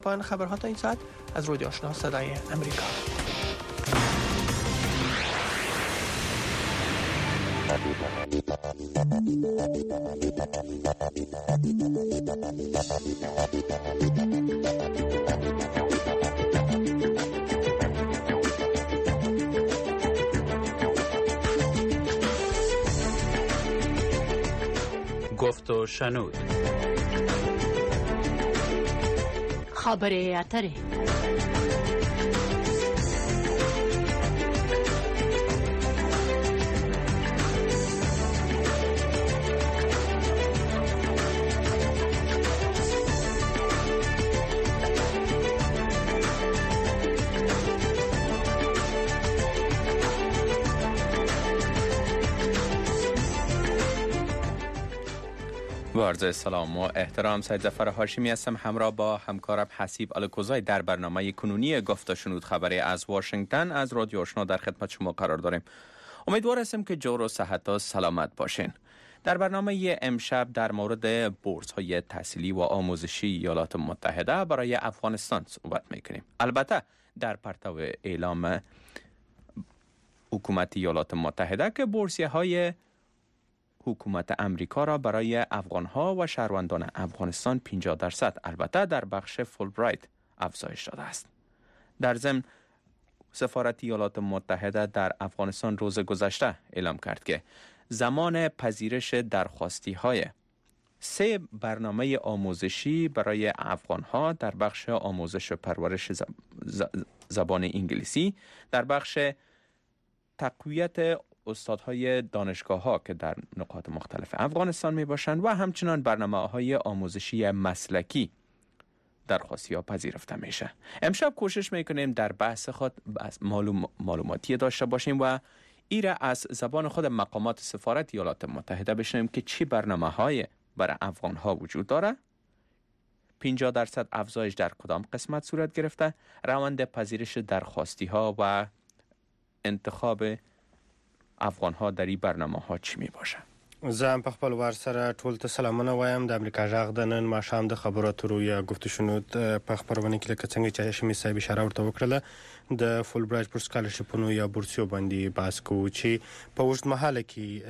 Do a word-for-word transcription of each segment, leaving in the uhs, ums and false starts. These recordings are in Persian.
پایان خبرها تا این ساعت از رادیو آشنا صدای امریکا. گفت و شنود. خبر اتره. با عرض سلام و احترام، سید ظفر هاشمی هستم همراه با همکارم حسیب الکوزای در برنامه کنونی گفت و شنود خبری از واشنگتن از رادیو آشنا در خدمت شما قرار داریم. امیدوار هستم که جور و صحت و سلامت باشین. در برنامه امشب در مورد بورس های تحصیلی و آموزشی ایالات متحده برای افغانستان صحبت میکنیم. البته در پرتو اعلام حکومت ایالات متحده که بورسیه های حکومت امریکا را برای افغانها و شهروندان افغانستان پنجاه درصد البته در بخش فولبرایت افزایش داده است. در ضمن سفارت ایالات متحده در افغانستان روز گذشته اعلام کرد که زمان پذیرش درخواستی های سه برنامه آموزشی برای افغانها در بخش آموزش و پرورش زبان انگلیسی، در بخش تقویت استادهای دانشگاه ها که در نقاط مختلف افغانستان می باشند و همچنان برنامه های آموزشی مسلکی درخواستی ها پذیرفته میشه. امشب کوشش میکنیم در بحث خود معلوم معلوماتی داشته باشیم و ایره از زبان خود مقامات سفارت ایالات متحده بشنویم که چی برنامه های برای افغان ها وجود داره، پنجاه درصد افزایش در کدام قسمت صورت گرفته، روند پذیرش درخواستی ها و انتخاب افغان ها در این برنامه ها چی می باشه. زه په خپل وار سره ټول ته سلامونه وایم. د امریکا غږ د نن ماښام د خبرو اترو یا گفت و شنود په خبرونه کې لکه څنګه چې هاشمي صاحب اشاره ورته وکړه د فول برایټ پر سکالرشپونو یا بورسیو باندې بحث کوو چې په اوږد مهاله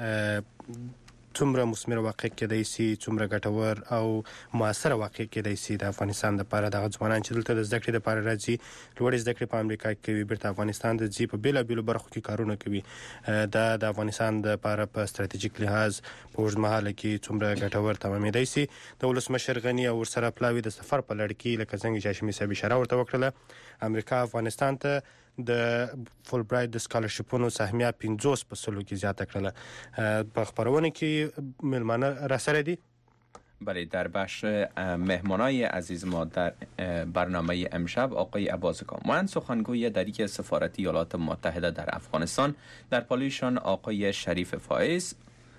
کې څومره مثمر واقع کېدای شي، څومره ګټور او موثر واقع کېدای شي د افغانستان لپاره. دغه ځوانان چې دلته د زده کړې لپاره راځي، لوړې زده کړې په امریکا کې کوي، بیرته افغانستان ته ځي، په بېلابېلو برخو کې کارونه کوي. دا د افغانستان لپاره په ستراتیژیک لحاظ په اوږد مهاله کې څومره ګټور تمامېدای شي. د ولسمشر غني او ورسره پلاوي د سفر په لړ کې لکه څنګه چې هاشمي صاحب اشاره ورته وکړله، امریکا افغانستان ته د فول برایټ د سکالرشپونو سهمیه پنځوس په سلو کې زیاته کړله. په خبرونه کې ملمانه را سره دي. بله، در بخش مهمانای عزیز ما در برنامه امشب آقای عباس کاموان سخنگوی در یک سفارت ایالات متحده در افغانستان، در پالویشان آقای شریف فائز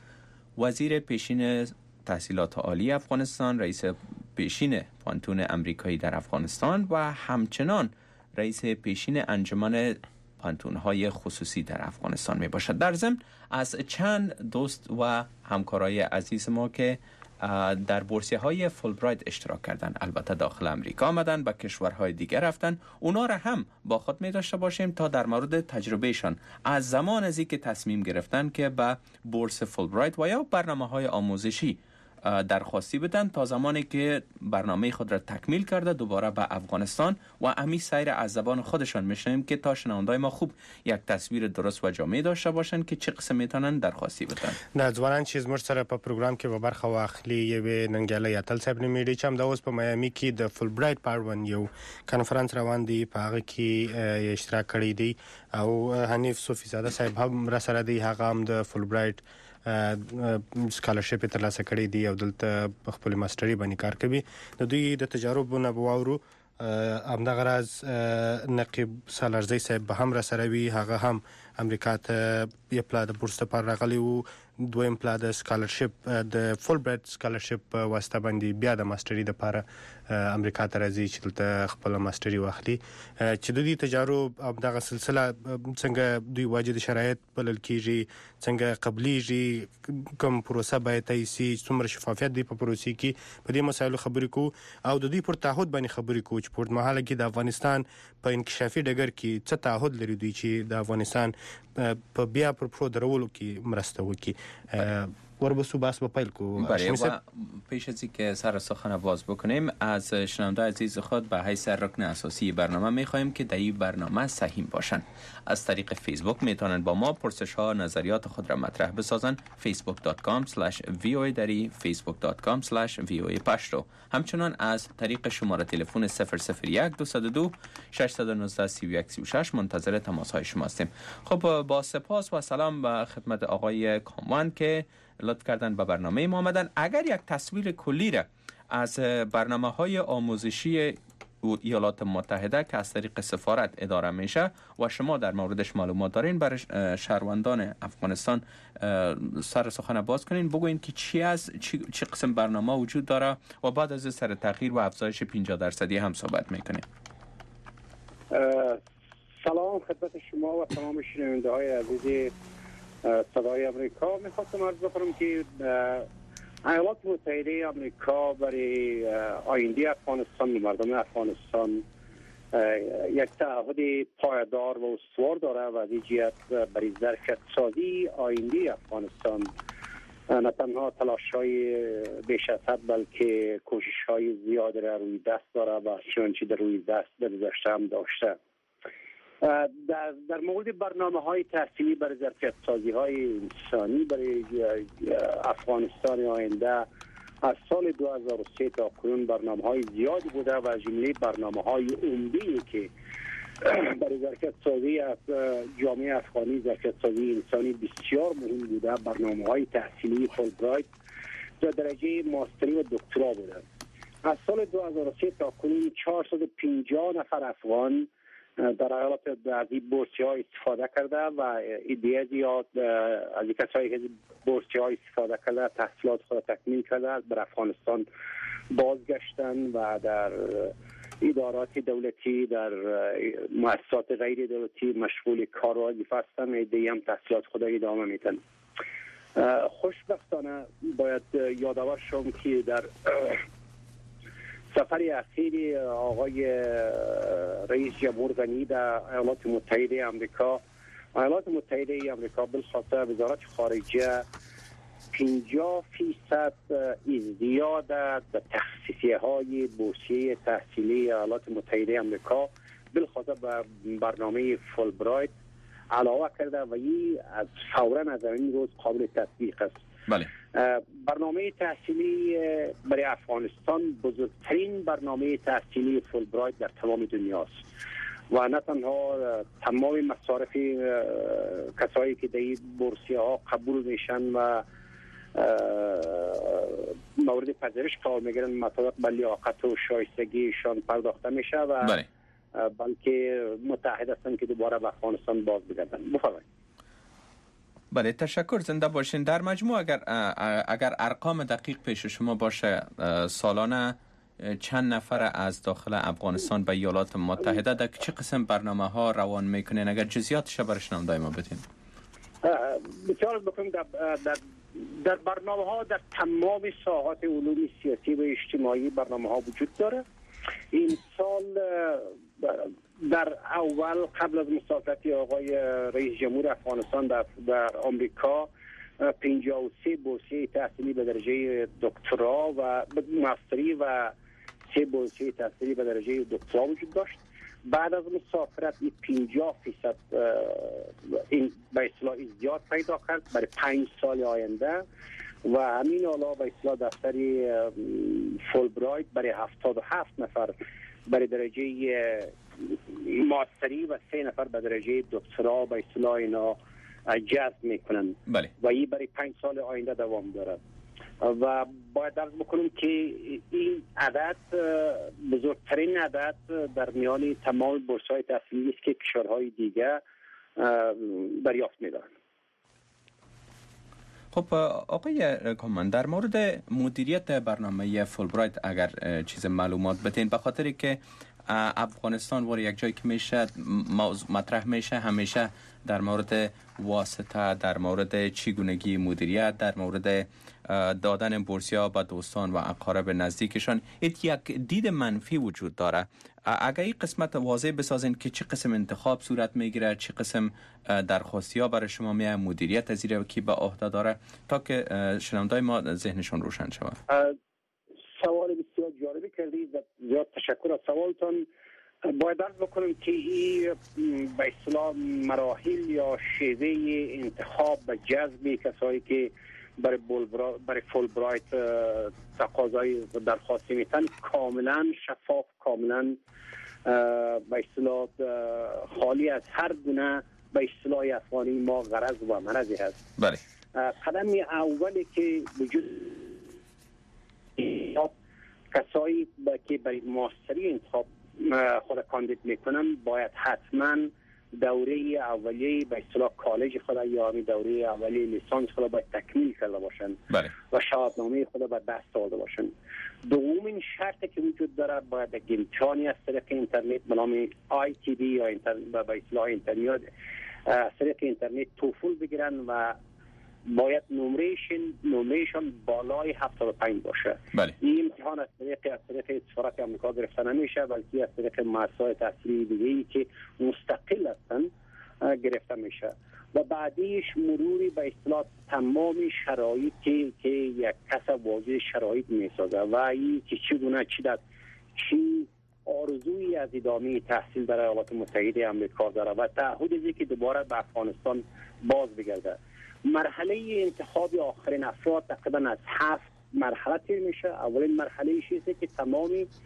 وزیر پیشین تحصیلات عالی افغانستان، رئیس پیشین پانتون امریکایی در افغانستان و همچنان رئیس پیشین انجمن پانتون‌های خصوصی در افغانستان می باشد. در ضمن از چند دوست و همکارای عزیز ما که در بورسیه های فولبرایت اشتراک کردن، البته داخل امریکا آمدن، به کشورهای دیگر رفتن، اونا را هم با خود می داشته باشیم تا در مورد تجربهشان از زمان ازی که تصمیم گرفتن که به بورس فولبرایت و یا برنامه های آموزشی درخواستی بدن تا زمانی که برنامه خود را تکمیل کرده دوباره به افغانستان و امی سیر از زبان خودشان میشنیم که تا شنوندای ما خوب یک تصویر درست و جامع داشته باشن که چه قسم میتونن درخواستی بدن. د ځوانان چې زموږ سره په پروګرام کې به برخه واخلي یوې ننګیالی اتل صاحب نومیږي چې همدا اوس په میامي کې د فول برایټ په اړوند یو کنفرانس روان دی، په هغه کې اشتراک کړی دی او حنیف صوفي زاده صاحب هم را سره دی، هغه هم د فول برایټ سکالرشپ ترلاسه کړی دی او دلته خپل ماستري باندې کار کوي. د دوی د تجاربونه بواورو. همدغه راز نقیب سالارزی صاحب به هم را سره وي، هغه هم امریکا ته یو پلا د بورس لپاره راغلی و، دویم پلا د سکالرشپ د فول برایټ سکالرشپ په واسطه باندې بیا د ماستري لپاره امریکا ته راځي چې دلته خپل ماستري واخلي چې د دې تجارب دغه سلسله څنګه دوی واجد شرایط بلل کیږي څنګه قبليږي کوم پروسه باید تایسي څومره شفافیت دی په پروسې کې په دې مسایلو خبرې کو او د دوی پر تعهد باندې خبرې کو چې په مرحله کې د افغانستان په انکشافي ډګر کې څه تعهد لري دوی چې د افغانستان په بیا پر پرو درولو کې مرسته وکړي. وربسو بحث با پیل کو. بله و پیش از اینکه سر سخن باز بکنیم از شنونده عزیز خود به حیث رکن اساسی برنامه میخواهیم که در این برنامه سهیم باشند. از طریق فیسبوک میتونن با ما پرسش ها نظریات خود را مطرح بسازن. facebook dot com slash voa دری facebook dot com slash voa پشتو. همچنان از طریق شماره تلفن صفر صفر یک دو صفر دو شش یک نه سه یک سه شش منتظر تماس های شما هستیم. خب با سپاس و سلام به خدمت آقای کاموان که لطف کردن به برنامه ما آمدن. اگر یک تصویر کلی را از برنامه های آموزشی ایالات متحده که از طریق سفارت اداره میشه و شما در موردش معلومات دارین برای شهروندان افغانستان سر سخن باز کنین، بگوین که چی از چی, چی قسم برنامه وجود داره و بعد از سر تغییر و افزایش پنجاه درصدی هم صحبت میکنیم. سلام خدمت شما و تمام شنونده های عزیز صدای امریکا. میخواستم عرض بکنم که ایالات متحده امریکا برای آینده افغانستان و مردم افغانستان یک تعهد پایدار و استوار داره و از این جهت برای ظرفیت سازی آینده افغانستان نه تنها تلاش های بیش از حد بلکه کوشش های زیاد را روی دست داره و چنانچه در روی دست در گذشته هم داشته. در, در مورد برنامه های تحصیلی برای ظرفیت سازی های انسانی برای افغانستان آینده از سال دو هزار و سه تا کنون برنامه های زیادی بوده و جمله برنامه های عمده‌ای که برای ظرفیت سازی از جامعه افغانی ظرفیت سازی انسانی بسیار مهم بوده برنامه های تحصیلی فولبرایت در درجه ماستری و دکترا بوده. از سال دو هزار و سه تا کنون چهارصد و پنجاه نفر افغان در ایالات از این بورسی ها استفاده کرده و ایده زیاد از این کسایی که بورسی ها استفاده کرده تحصیلات خود تکمیل کرده در افغانستان بازگشتن و در ادارات دولتی در مؤسسات غیر دولتی مشغول کار و وظیفه هستند. ایده هم تحصیلات خود ادامه میدن. خوشبختانه باید یادآور شم که در سفر اخیر آقای رئیس جمهور غنی در ایالات متحده آمریکا ایالات متحده آمریکا بالخاصه وزارت خارجه پنجاه فیصد ازدیاد در تخصیصیه های بورسیه تحصیلی ایالات متحده آمریکا بالخاصه به برنامه فولبرایت علاوه کرده و این از فوراً از این روز قابل تطبیق است. بله. برنامه تحصیلی برای افغانستان بزرگترین برنامه تحصیلی فولبرایت در تمام دنیاست و نه تنها تمام مصارف کسایی که در این بورسیه ها قبول میشن و مورد پذیرش قرار میگیرن مطابق به لیاقت و شایستگیشان پرداخته میشه و بله. بلکه متعهد هستن که دوباره به افغانستان باز بگردن. بفرمایید. بله تشکر، زنده باشین. در مجموع اگر اگر ارقام دقیق پیش شما باشه سالانه چند نفر از داخل افغانستان به ایالات متحده در چه قسم برنامه ها روان میکنین؟ اگر جزئیاتش برای شنونده ما بدین. بسیار بکنم در, در در برنامه ها در تمام ساحات علوم سیاسی و اجتماعی برنامه ها وجود داره. این سال در اول قبل از مسافرت آقای رئیس جمهور افغانستان در, در آمریکا پنجاه و سه بورسیه تحصیلی به درجه دکترا و ماستری و سه بورسیه تحصیلی به درجه دکترا وجود داشت. بعد از مسافرت این پنجاه فیصد این به اصطلاح ازدیاد پیدا کرد برای پنج سال آینده و همین حالا به اصطلاح دفتر فولبرایت برای هفتاد و هفت نفر برای درجه ماستری و سه نفر به درجه دکترا به اصطلاح اینا جذب میکنن. بله. و این برای پنج سال آینده دوام دارد و باید درک بکنم که این عدد بزرگترین عدد در میان تمام بورس‌های تحصیلی است که کشورهای دیگه دریافت می‌دارند. خب آقای کامن، در مورد مدیریت برنامه فولبرایت اگر چیز معلومات بتین، به خاطری که افغانستان وار یک جایی که میشه مطرح میشه همیشه در مورد واسطه، در مورد چگونگی مدیریت، در مورد دادن بورسیا به دوستان و اقارب نزدیکشان یک دید منفی وجود داره. اگر این قسمت واضح بسازین که چه قسم انتخاب صورت میگیره، چه قسم درخواستی ها برای شما میاد، مدیریت از زیر کی به عهده داره، تا که شنوندای ما ذهنشون روشن شود. سوال بسیار جالبی کردید و زیاد تشکر از سوالتان. باید عرض بکنم که این به اصطلاح مراحل یا شیوه انتخاب و جذب کسایی که برای برای فولبرایت تقاضای درخواست میتن کاملا شفاف، کاملا به اصطلاح خالی از هر گونه به اصطلاح افغانی ما غرض و مرضی هست. بله. قدم اولی که وجود کسایی که برای ماستری انتخاب خود کاندید میکنن باید حتما دوره اولیه به اصطلاح کالج خود یا همین دوره اولیه لیسانس خود باید تکمیل کرده باشن. بله. و شهادتنامه خود باید دست آورده باشن. دومین شرطی که وجود داره باید یک امتحانی از طریق اینترنت به نام آی تی دی یا به اصطلاح اینترنت از طریق اینترنت توفل بگیرن و باید نمرهشون نمرهشون بالای هفتاد و پنج باشه. بله. این امتحان از طریق از طریق سفارت آمریکا گرفته نمیشه، بلکه از طریق مؤسسات تحصیلی دیگه‌ای که مستقل هستن گرفته میشه و بعدیش مروری به اصطلاح تمام شرایطی که یک کس واضح شرایط میسازه و این که چگونه چی داد چی آرزویی از ادامه تحصیل در ایالات متحده آمریکا داره و تعهدی که دوباره به افغانستان باز بگرده. مرحله انتخاب آخرین افراد تقریبا از هفت مرحله طی میشه. اولین مرحله ایشه که تمام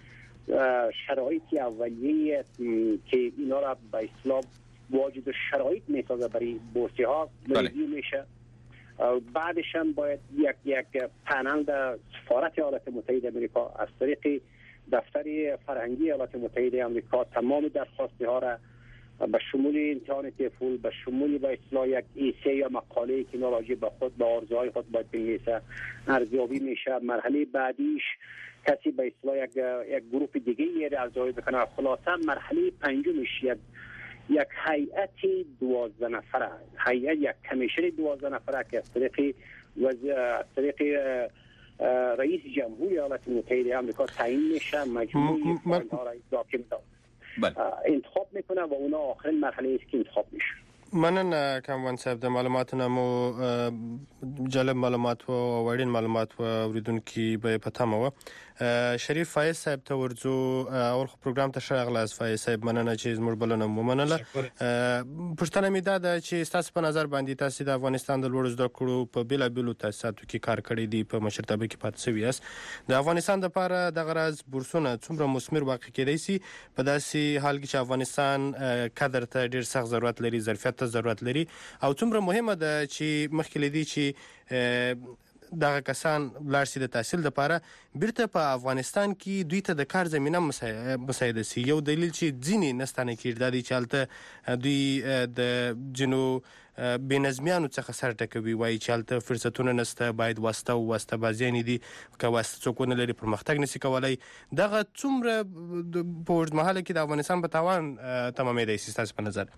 شرایط اولیه که اینا را به اصطلاح واجد شرایط میسازه برای بورسی ها ریویو میشه. بعدش هم باید یک یک پنل در سفارت ایالات متحده آمریکا از طریق دفتر فرهنگی ایالات متحده آمریکا تمام درخواستی ها را به شمول امتحان تفول، به شمول به اصطلاح یک ایسه یا مقاله که راجع به خود به آرزوهای خود باید بنویسه ارزیابی میشه. مرحله بعدیش کسی به اصطلاح یک یک گروه دیگه ای ارزیابی بکنه. خلاصه مرحله پنجمش یک یک هیئت دوازده نفره، هیئت یک کمیشن دوازده نفره که از طریق وز... از طریق رئیس جمهور ایالات متحده آمریکا تعیین میشه، مجموعه فایل ها را داکیومنت انتخاب میکنه و اونا آخرین مرحله است که انتخاب میشه. مننه کاموان صاحب د معلوماتو مو جالب معلومات و وړین معلومات و اوریدونکو به پتمه و شریف فایز صاحب ته ورځو اول خو پروګرام ته شغله از فایز صاحب مننه چې زموږ بلنه مو منله. پښتنه می ده چې تاسو په نظر باندې تاسو د افغانستان د لوړ زده کړو په بیلا بیلو تاسیساتو کې کار کړی دی، په مشرتابه کې پاتې شوی است. د افغانستان لپاره د غرض بورسونه څومره مثمر واقع کېدای شي په داسې حال کې چې افغانستان کادر ته ډیر سخت ضرورت لري، ظرفیت ته ضرورت لري او څومره مهمه ده چې مخکې لدی چې دغه کسان لارسي د تحصیل لپاره بیرته په افغانستان کې دوی ته د کار زمينه مساعده سي. یو دلیل چې ځینې نستانه کېږي د چالتته دوی د جنو بنظمیانو څخه سر ټکوي، وایي چې چالتته فرصتونه نسته، باید واسطه او واسطه بازیانی دي که واسطه څوک نه لري پرمختګ نشي کولای. دغه څومره په ورځ مهاله کې د افغانستان په تاوان تمامېدای شي تاسو په نظر؟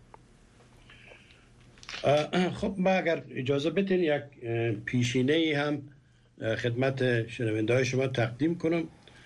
خب ما اگر اجازه بدین یک پیشینه هم خدمت شنونده‌های شما تقدیم کنم.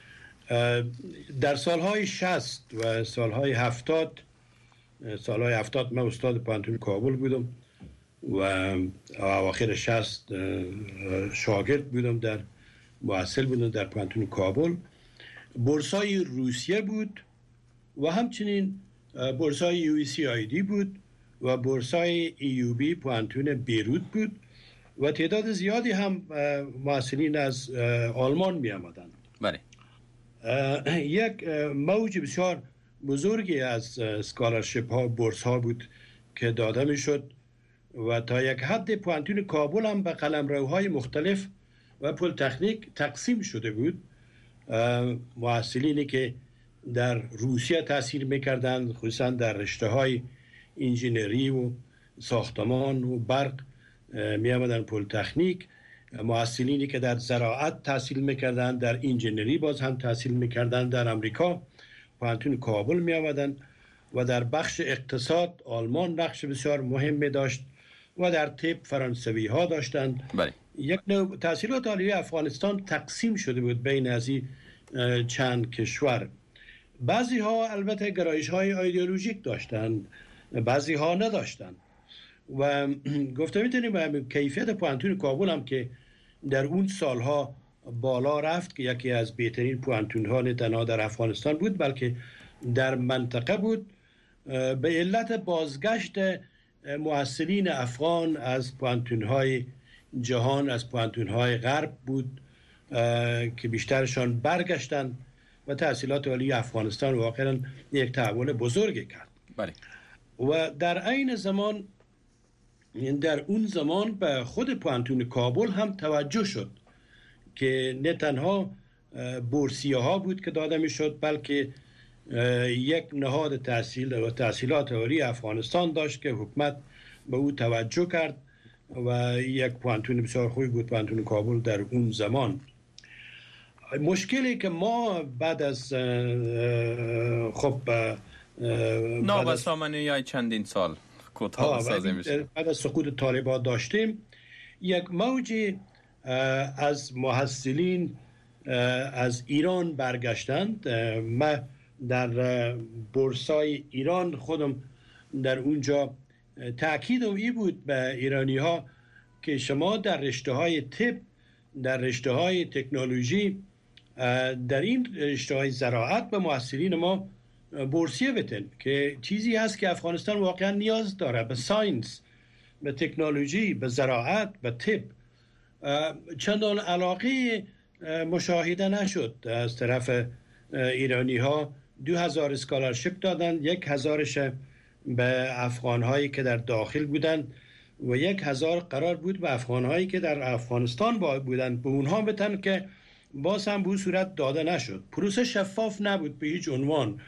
در سالهای شصت و سالهای هفتاد سالهای هفتاد من استاد پانتون کابل بودم و اواخر شصت شاگرد بودم، در محصل بودم در پانتون کابل. بورسای روسیه بود و همچنین بورسای یو ای سی آی دی بود و بورسای ای یو بی پوانتون بیروت بود و تعداد زیادی هم محصلین از آلمان می آمدند. بله. یک موج بسیار بزرگی از اسکالرشپ ها، بورس ها بود که داده می شد و تا یک حد پوانتون کابل هم به قلمروهای مختلف و پلی‌تکنیک تقسیم شده بود. محصلینی که در روسیه تحصیل میکردند خصوصا در رشته های انجینری و ساختمان و برق می آمدن پلیتکنیک، محصلینی که در زراعت تحصیل میکردن، در انجینری باز هم تحصیل میکردن در امریکا پوانتون کابل می آمدن و در بخش اقتصاد آلمان نقش بسیار مهمی داشت و در طب فرانسوی ها داشتند. بله. یک نوع تحصیلات عالی افغانستان تقسیم شده بود بین از این چند کشور. بعضی ها البته گرایش های ایدئولوژیک داشتند، بعضی ها نداشتند و گفته میتونیم کیفیت پوانتون کابل هم که در اون سالها بالا رفت که یکی از بهترین پوانتون ها نه تنها در افغانستان بود بلکه در منطقه بود، به علت بازگشت محصلین افغان از پوانتون های جهان، از پوانتون های غرب بود که بیشترشان برگشتن و تحصیلات عالی افغانستان واقعا یک تحول بزرگی کرد. بله. و در عین زمان در اون زمان به خود پوانتون کابل هم توجه شد که نه تنها بورسیه ها بود که داده می شد بلکه یک نهاد تحصیل و تحصیلات عالی افغانستان داشت که حکومت به او توجه کرد و یک پوانتون بسیار خوبی بود پوانتون کابل در اون زمان. مشکلی که ما بعد از خب نابسامانی های چندین سال کوتاه سازی میشه بعد از سقوط طالبان داشتیم، یک موجی از محصلین از ایران برگشتند. ما در بورسای ایران خودم در اونجا تأکیدم ای بود به ایرانی ها که شما در رشته های طب، در رشته های تکنولوژی، در این رشته های زراعت به محصلین ما بورسیه بتن که چیزی هست که افغانستان واقعا نیاز داره، به ساینس، به تکنولوژی، به زراعت، به طب. چندان علاقه مشاهده نشد از طرف ایرانی ها. دو هزار اسکالرشپ دادن، یک هزارش به افغان هایی که در داخل بودن و یک هزار قرار بود به افغان هایی که در افغانستان بودن به اونها بتن که باز هم به صورت داده نشد. پروسه شفاف نبود به هیچ عنوان.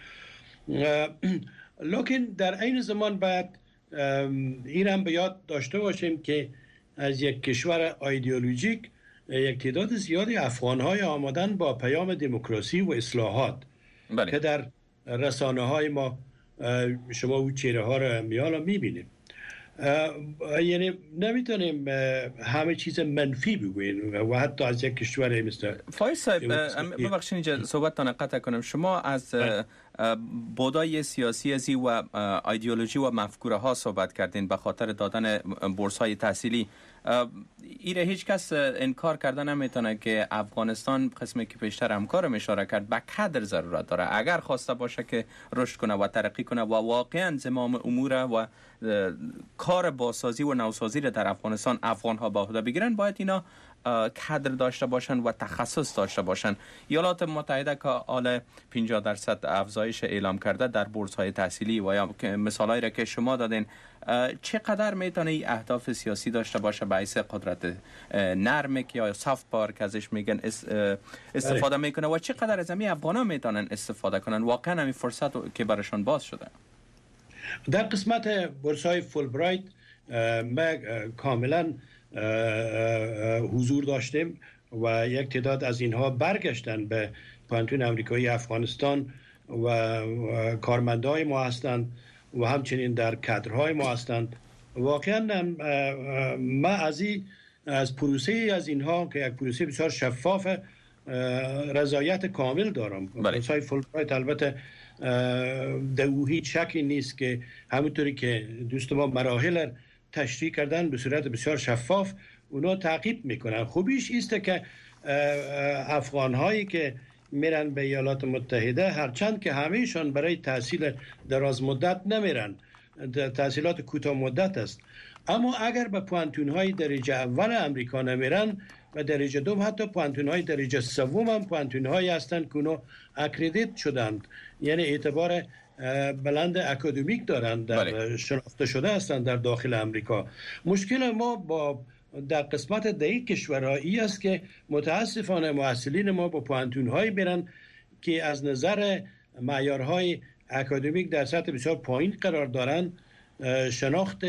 لکن در این زمان بعد این هم به یاد داشته باشیم که از یک کشور ایدئولوژیک یک تعداد زیادی افغان‌های آمدن با پیام دموکراسی و اصلاحات. بله. که در رسانه های ما شما او چهره ها رو میالا میبینیم. یعنی نمیتونیم همه چیز منفی بگوییم و حتی از یک کشور مثل فایز صاحب ببخشید اینجا صحبتتان قطع کنم. شما از بودای سیاسی ازی و ایدئولوژی و مفکوره ها صحبت کردین به خاطر دادن بورس های تحصیلی. ایره هیچ کس انکار کرده نمیتونه که افغانستان قسمی که پیشتر همکارم اشاره کرد به کادر ضرورت داره. اگر خواسته باشه که رشد کنه و ترقی کنه و واقعا زمام امور و کار بازسازی و نوسازی را در افغانستان افغان ها به عهده بگیرن، باید اینا کادر داشته باشن و تخصص داشته باشن. ایالات متحده که حالا پنجاه درصد افزایش اعلام کرده در بورس های تحصیلی و یا مثالایی را که شما دادین، چقدر میتونه این اهداف سیاسی داشته باشه باعث قدرت نرمک یا سافت پاور که ازش میگن استفاده میکنه و چقدر از همین افغانا میتونن استفاده کنن؟ واقعا همین فرصت که براشون باز شده. در قسمت بورس های فولبرایت ما کاملا حضور داشتیم و یک تعداد از اینها برگشتن به پوانتون امریکایی افغانستان و کارمندای ما هستند و همچنین در کادرهای ما هستند. واقعا ما از این از پروسه از اینها که یک پروسه بسیار شفاف رضایت کامل دارم. بورس های فولبرایت البته در او هیچ شکی نیست که همونطوری که دوست ما مراحل تشریح کردن به صورت بسیار شفاف اونا تعقیب میکنن. خوبیش ایسته که افغان هایی که میرن به ایالات متحده هرچند که همهشان برای تحصیل دراز مدت نمیرن، تحصیلات کوتاه مدت است، اما اگر به پوانتون های درجه اول امریکا نمیرن و درجه دوم، حتی پوانتون های درجه سوم هم پوانتون هایی هستند که اونا اکریدیت شدند، یعنی اعتبار بلند اکادمیک دارند، در شناخته شده هستند در داخل امریکا. مشکل ما با در قسمت دیگر کشورهایی است که متاسفانه محصلین ما با پوانتون هایی برن که از نظر معیارهای اکادمیک در سطح بسیار پایین قرار دارند، شناخت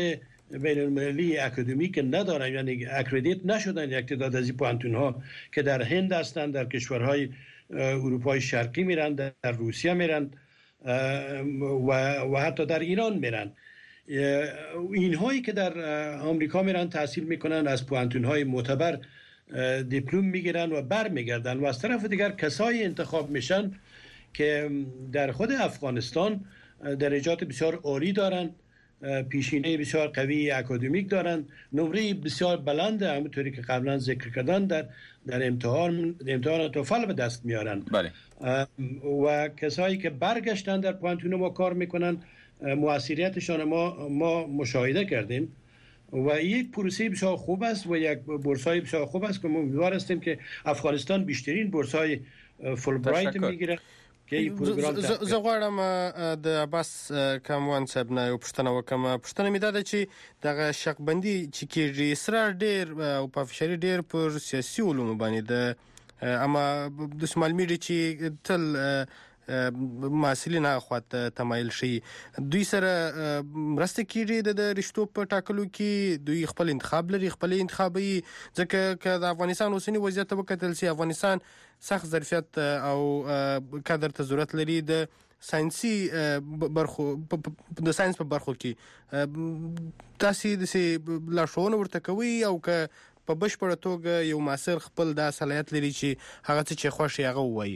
بین المللی اکادمیک ندارن، یعنی اکردیت نشدن یک تعداد از این پوانتون ها که در هند هستند، در کشورهای اروپای شرقی میرن، در روسیه میرن و, و حتی در ایران میرن. اینهایی که در آمریکا میرن تحصیل میکنن، از پوانتون های معتبر دیپلم میگیرن و بر میگردن و از طرف دیگر کسایی انتخاب میشن که در خود افغانستان درجات بسیار عالی دارن، پیشینه بسیار قوی اکادمیک دارن، نمره بسیار بلند همونطوری که قبلا ذکر کردن در در امتحان امتحان توفل به دست میارن. بله. و کسایی که برگشتن در پوانتون ما کار میکنن، موثریتشان ما ما مشاهده کردیم و یک پروسه بسیار خوب است و یک بورسای بسیار خوب است که ما امیدوار هستیم که افغانستان بیشترین بورسای فولبرایت میگیره. زه غواړم د عباس کاموان صاحب نه یو پوښتنه وکړم. پوښتنه مې دا ده چې دغه شقبندي چې کېږي اصرار ډېر او پافشاري ډېر پر سیاسي علومو باندې ده، اما د شمال میډیا چې تل محصلین اخواته تمایل شي، دوی سره مرسته کیږي د رشتو په ټاکلو کې، دوی خپل انتخاب لري، خپل انتخابي، ځکه که د افغانستان اوسنی وضعیت ته وکتل سي، افغانستان سخت ظرفیت او کادر ته ضرورت لري د ساينسي برخو د ساينس په برخو کې. تاسو د سي لارښوونه ورته کوي او که په بشپړه توګه یو ماسر خپل د صلاحیت لري چې هغه څه چې خوښ هغه وایي؟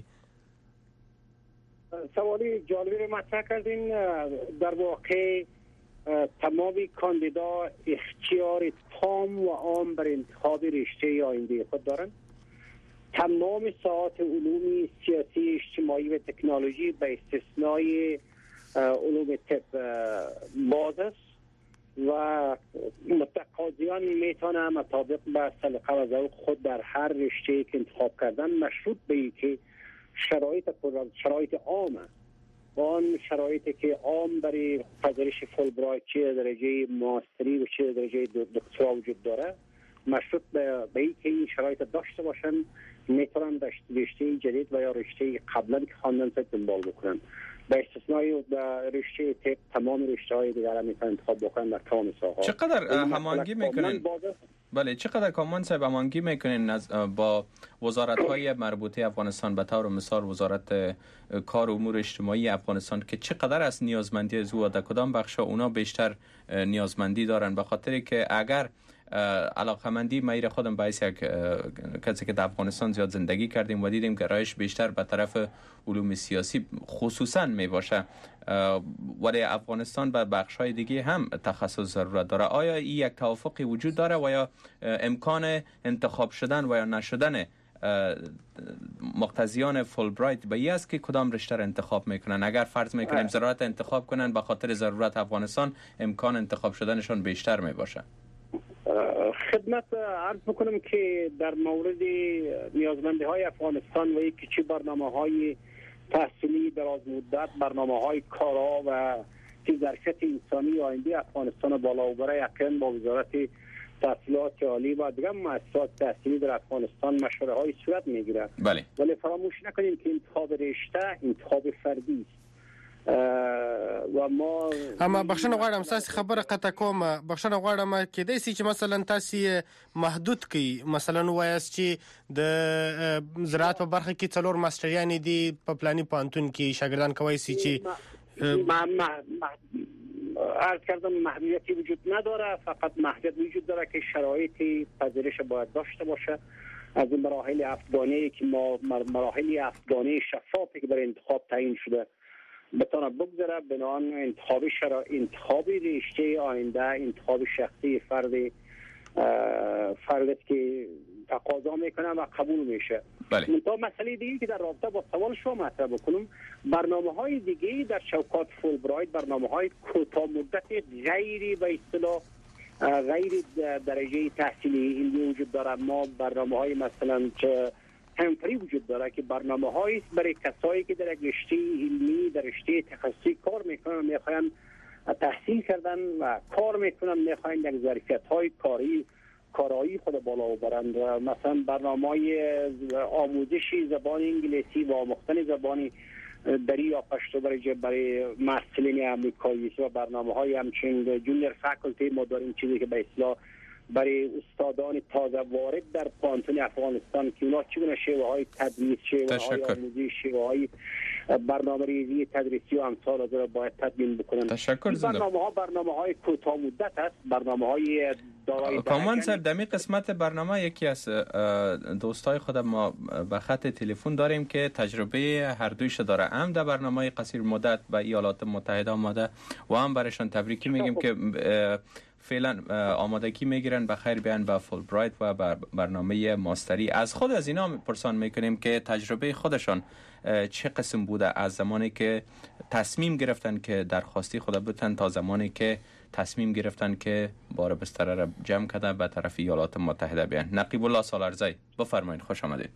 سوالی جالبی رو مطرح کردین. در واقع تمام کاندیدا اختیار تام و عام بر انتخاب رشته آینده خود دارند. تمام ساعات علوم سیاسی، اجتماعی و تکنولوژی به استثنای علوم طب باز است و متقاضیان میتونن مطابق به سلیقه و ذوق خود در هر رشته که انتخاب کردن مشروط به اینکه شرایط شرایط عام است. آن شرایطی که عام برای پذیرش فولبرایت چه درجه ماستری و چه درجه دکترا وجود داره، مشروط به اینکه این شرایط داشته باشن میتونن رشته جدید و یا رشته قبلا که خواندن سر دنبال بکنن. به استثنای رشته طب تمام رشته های دیگر میتونن انتخاب بکنن در تمام ساحات. چقدر هماهنگی میکنن؟ بله، چقدر کامون صاحب هماهنگی میکنین با وزارت‌های مربوطه افغانستان، به طور مثال وزارت کار و امور اجتماعی افغانستان که چقدر از نیازمندی از او در کدام بخش اونا بیشتر نیازمندی دارن؟ به خاطر که اگر علاقمندی مایر خودم باعث یک کسی که در افغانستان زیاد زندگی کردیم و دیدیم که رایش بیشتر به طرف علوم سیاسی خصوصا می باشه، ولی افغانستان به بخش‌های دیگه هم تخصص ضرورت داره. آیا این یک توافقی وجود داره و یا امکان انتخاب شدن و یا نشدن مقتضیان فولبرایت به این است که کدام رشته را انتخاب میکنن؟ اگر فرض میکنیم ضرورت انتخاب کنن به خاطر ضرورت افغانستان، امکان انتخاب شدنشان بیشتر می باشه. خدمت عرض بکنم که در مورد نیازمندی های افغانستان و یک چی برنامه های تحصیلی دراز مدت، برنامه های کارا و که ظرفیت انسانی آینده افغانستان بالا بره، یقینا با وزارت تحصیلات عالی و دیگر مؤسسات تحصیلی در افغانستان مشوره های صورت میگیره. بله. ولی فراموش نکنیم که انتخاب رشته انتخاب فردی است و ما اما بخښنه غواړم تاسو خبره قطع کوم. بخښنه غواړم کې دای سي چې مثلا تاسو محدود کی، مثلا وایس چې د زراعت په برخه کې څلور ماستریان دي په پلاني پانتون کې شاګردان کوي سي چې ما ما عرض کردم محدودیتی وجود نداره، فقط محدودیت وجود داره که شرایط پذیرش باید داشته باشه. از این مراحل افغانی که ما مراحل افغانی شفافی که برای انتخاب تعیین شده بتونه بگذره، بنابراین انتخاب شرا انتخاب رشته آینده انتخاب شخصی فرد فردی که تقاضا میکنه و قبول میشه. بله. منتها مسئله دیگه که در رابطه با سوال شما مطرح بکنم، برنامه های دیگه در چوکات فولبرایت برنامه های کوتاه مدت غیر به اصطلاح غیر درجه تحصیلی علمی وجود داره. ما برنامه های مثلا که همفری وجود داره که برنامه هایی برای کسایی که در رشته علمی در رشته تخصصی کار میکنن، میخواین تحصیل کردن و کار میکنن، میخواین یک ظرفیت های کاری کارایی خود بالا ببرند. مثلا برنامه های آموزش زبان انگلیسی و آموختن زبان دری یا پشتو برای برای محصلین آمریکایی و برنامه‌های همچنین جونیور فاکولتی ما داریم، چیزی که به اصطلاح برای استادان تازه وارد در پانتون افغانستان که اونا چگونه شیوه‌های تدریس، شیوه‌های آموزشی، شیوه‌های برنامه‌ریزی تدریسی و امثال از را باید تدوین بکنن. تشکر زنده. برنامه‌ها برنامه‌های کوتاه مدت است، برنامه‌های دارای کامان سر دمی قسمت برنامه یکی از دوستای خود ما به خط تلفن داریم که تجربه هر دویش داره، هم در برنامه قصیر مدت به ایالات متحده آمده و هم برایشان تبریکی میگیم که فعلا آمادگی میگیرن به خیر بیان به فولبرایت و برنامه ماستری. از خود از اینا پرسان میکنیم که تجربه خودشان چه قسم بوده از زمانی که تصمیم گرفتن که درخواستی خود بتن تا زمانی که تصمیم گرفتن که بار بستر را جمع کرده به طرف ایالات متحده بیان. نقیب الله سالارزی بفرمایید، خوش آمدید.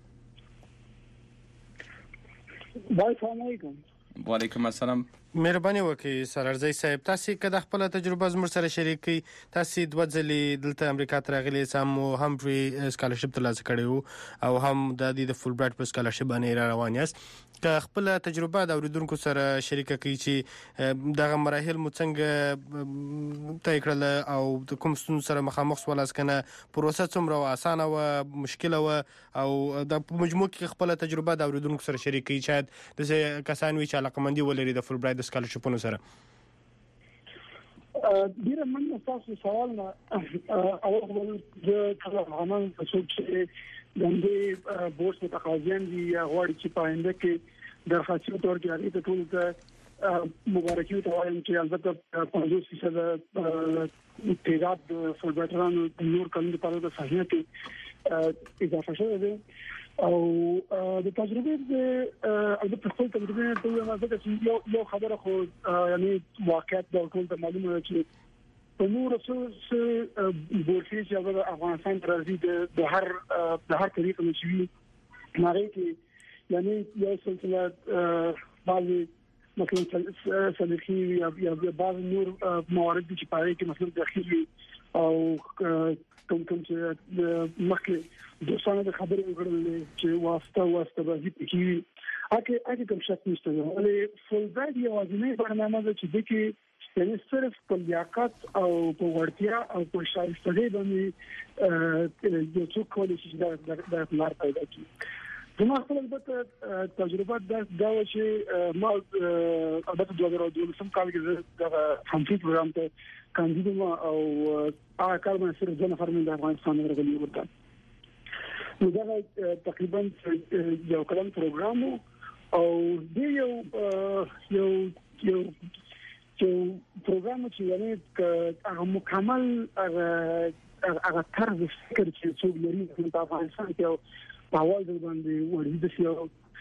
و علیکم السلام. مهرباني وکړئ سرارزی صاحب، تاسو که د خپل تجربه زموږ سره شریکي، تاسو دوه ځلې دلته امریکا ته راغلي، سم هم فری سکالرشپ ترلاسه کړی وو او هم د دې د فول برایټ په سکالرشپ باندې را روان یاست. که خپل تجربه د اوریدونکو سره شریکه کړئ چې دغه مراحل مو څنګه طی کړل او د کوم ستونزو سره مخامخ سوالاست کنه، پروسه څومره اسانه و مشکله و او د مجموع کې خپل تجربه د اوریدونکو سره شریکي، شاید د کسان وی چې علاقمندي ولري د فول برایټ د سکالرشپونو سره. ډیره مننه تاسو سوال نه. اول د کارمندانو په څیر چې د دې بورس متقاضیان دي غواړي چې په آینده کې درخواستي تور جاری ته ټول ته مبارکي وتوایم چې البته پنځوس فیصد تعداد د فول برایټرانو د نور کلونو لپاره د صحیح کې اضافه شوه دی او د تجربه د البته خپل تجربه ته یو مازه چې یو یو خبره خو یعنی واقعیت د ټول ته معلومه ده چې په نور څه بورسي چې د افغانستان راځي د هر د هر طریقې نشوي ماره کې یعنی یو سلسله بعضي مثلا صدقي یا یا بعض نور موارد چې پاره کې مثلا داخلي او کوم کوم چې مخکې دوستانه د خبرې وکړل چې واسطه واسطه بازی پکې اګه اګه کوم شک نشته، ولې فول برایټ یو ځینې برنامه ده چې د کې یعنی صرف په لیاقت او په ورتیا او په شایستګۍ باندې یو څوک کولی شي د د لار پیدا کړي. زما خپل البته تجربه دا دا چې ما البته دوه هزار دولسم کال کې د همفي پروګرام ته کاندید او هغه کال باندې صرف ځنه فرمند افغانستان راغلی ورته. نو دا تقریبا یو کلام پروګرام او دی یو یو یو یو پروګرام چې یعنی هغه مکمل هغه هغه طرز فکر چې څوک لري په افغانستان کې په اول ځل باندې ورته د یو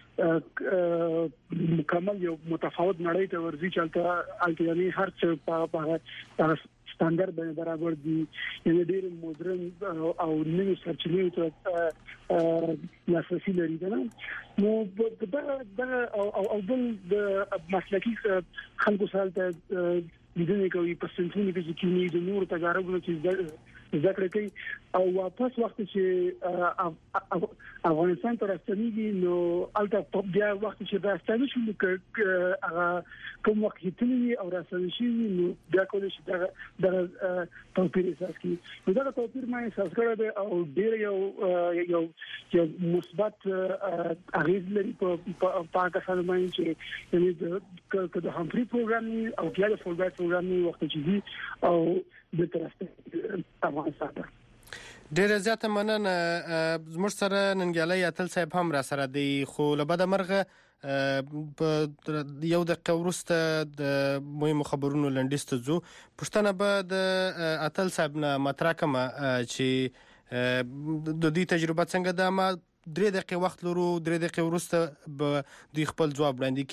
مکمل یو متفاوت نړۍ ته ورځي چې البته یعنی هر څه په په ستاندرد باندې برابر دي، یعنی ډېر مدرن او نوې سرچینې ته لاسرسي لري نه. نو دا دا او بل د مسلکي خلکو سره ته لیدنې کوي په سنټونو کې چې کینی د نور تجاربونه چې ذکر کوي او واپس وخت چې افغانستان ته راستنیږي نو البته بیا وخت چې راستنی شو هغه کوم وخت چې تللی او راستنی شي نو بیا کولی شي دا د توپیر احساس کوي. نو دا توپیر ما احساس کړی دی او ډیر یو یو یو مثبت اغیز لري په پاکستان باندې چې یعنی د همفري پروګرام او د فول برایټ پروګرام وخت چې دی او د ترسته افغانستان ته ډېر زیاته مننه. زموږ سره ننګیالی اتل صاحب هم را سره دی، خو له بده مرغه په یو دقیقه وروسته د مهمو خبرونو لنډیز ته ځو. پوښتنه به د اتل صاحب نه مطرح کومه چې د دې تجربه څنګه ده. ما درې دقیقې وخت لرو، درې دقیقې وروسته به دوی خپل ځواب وړاندې کړي.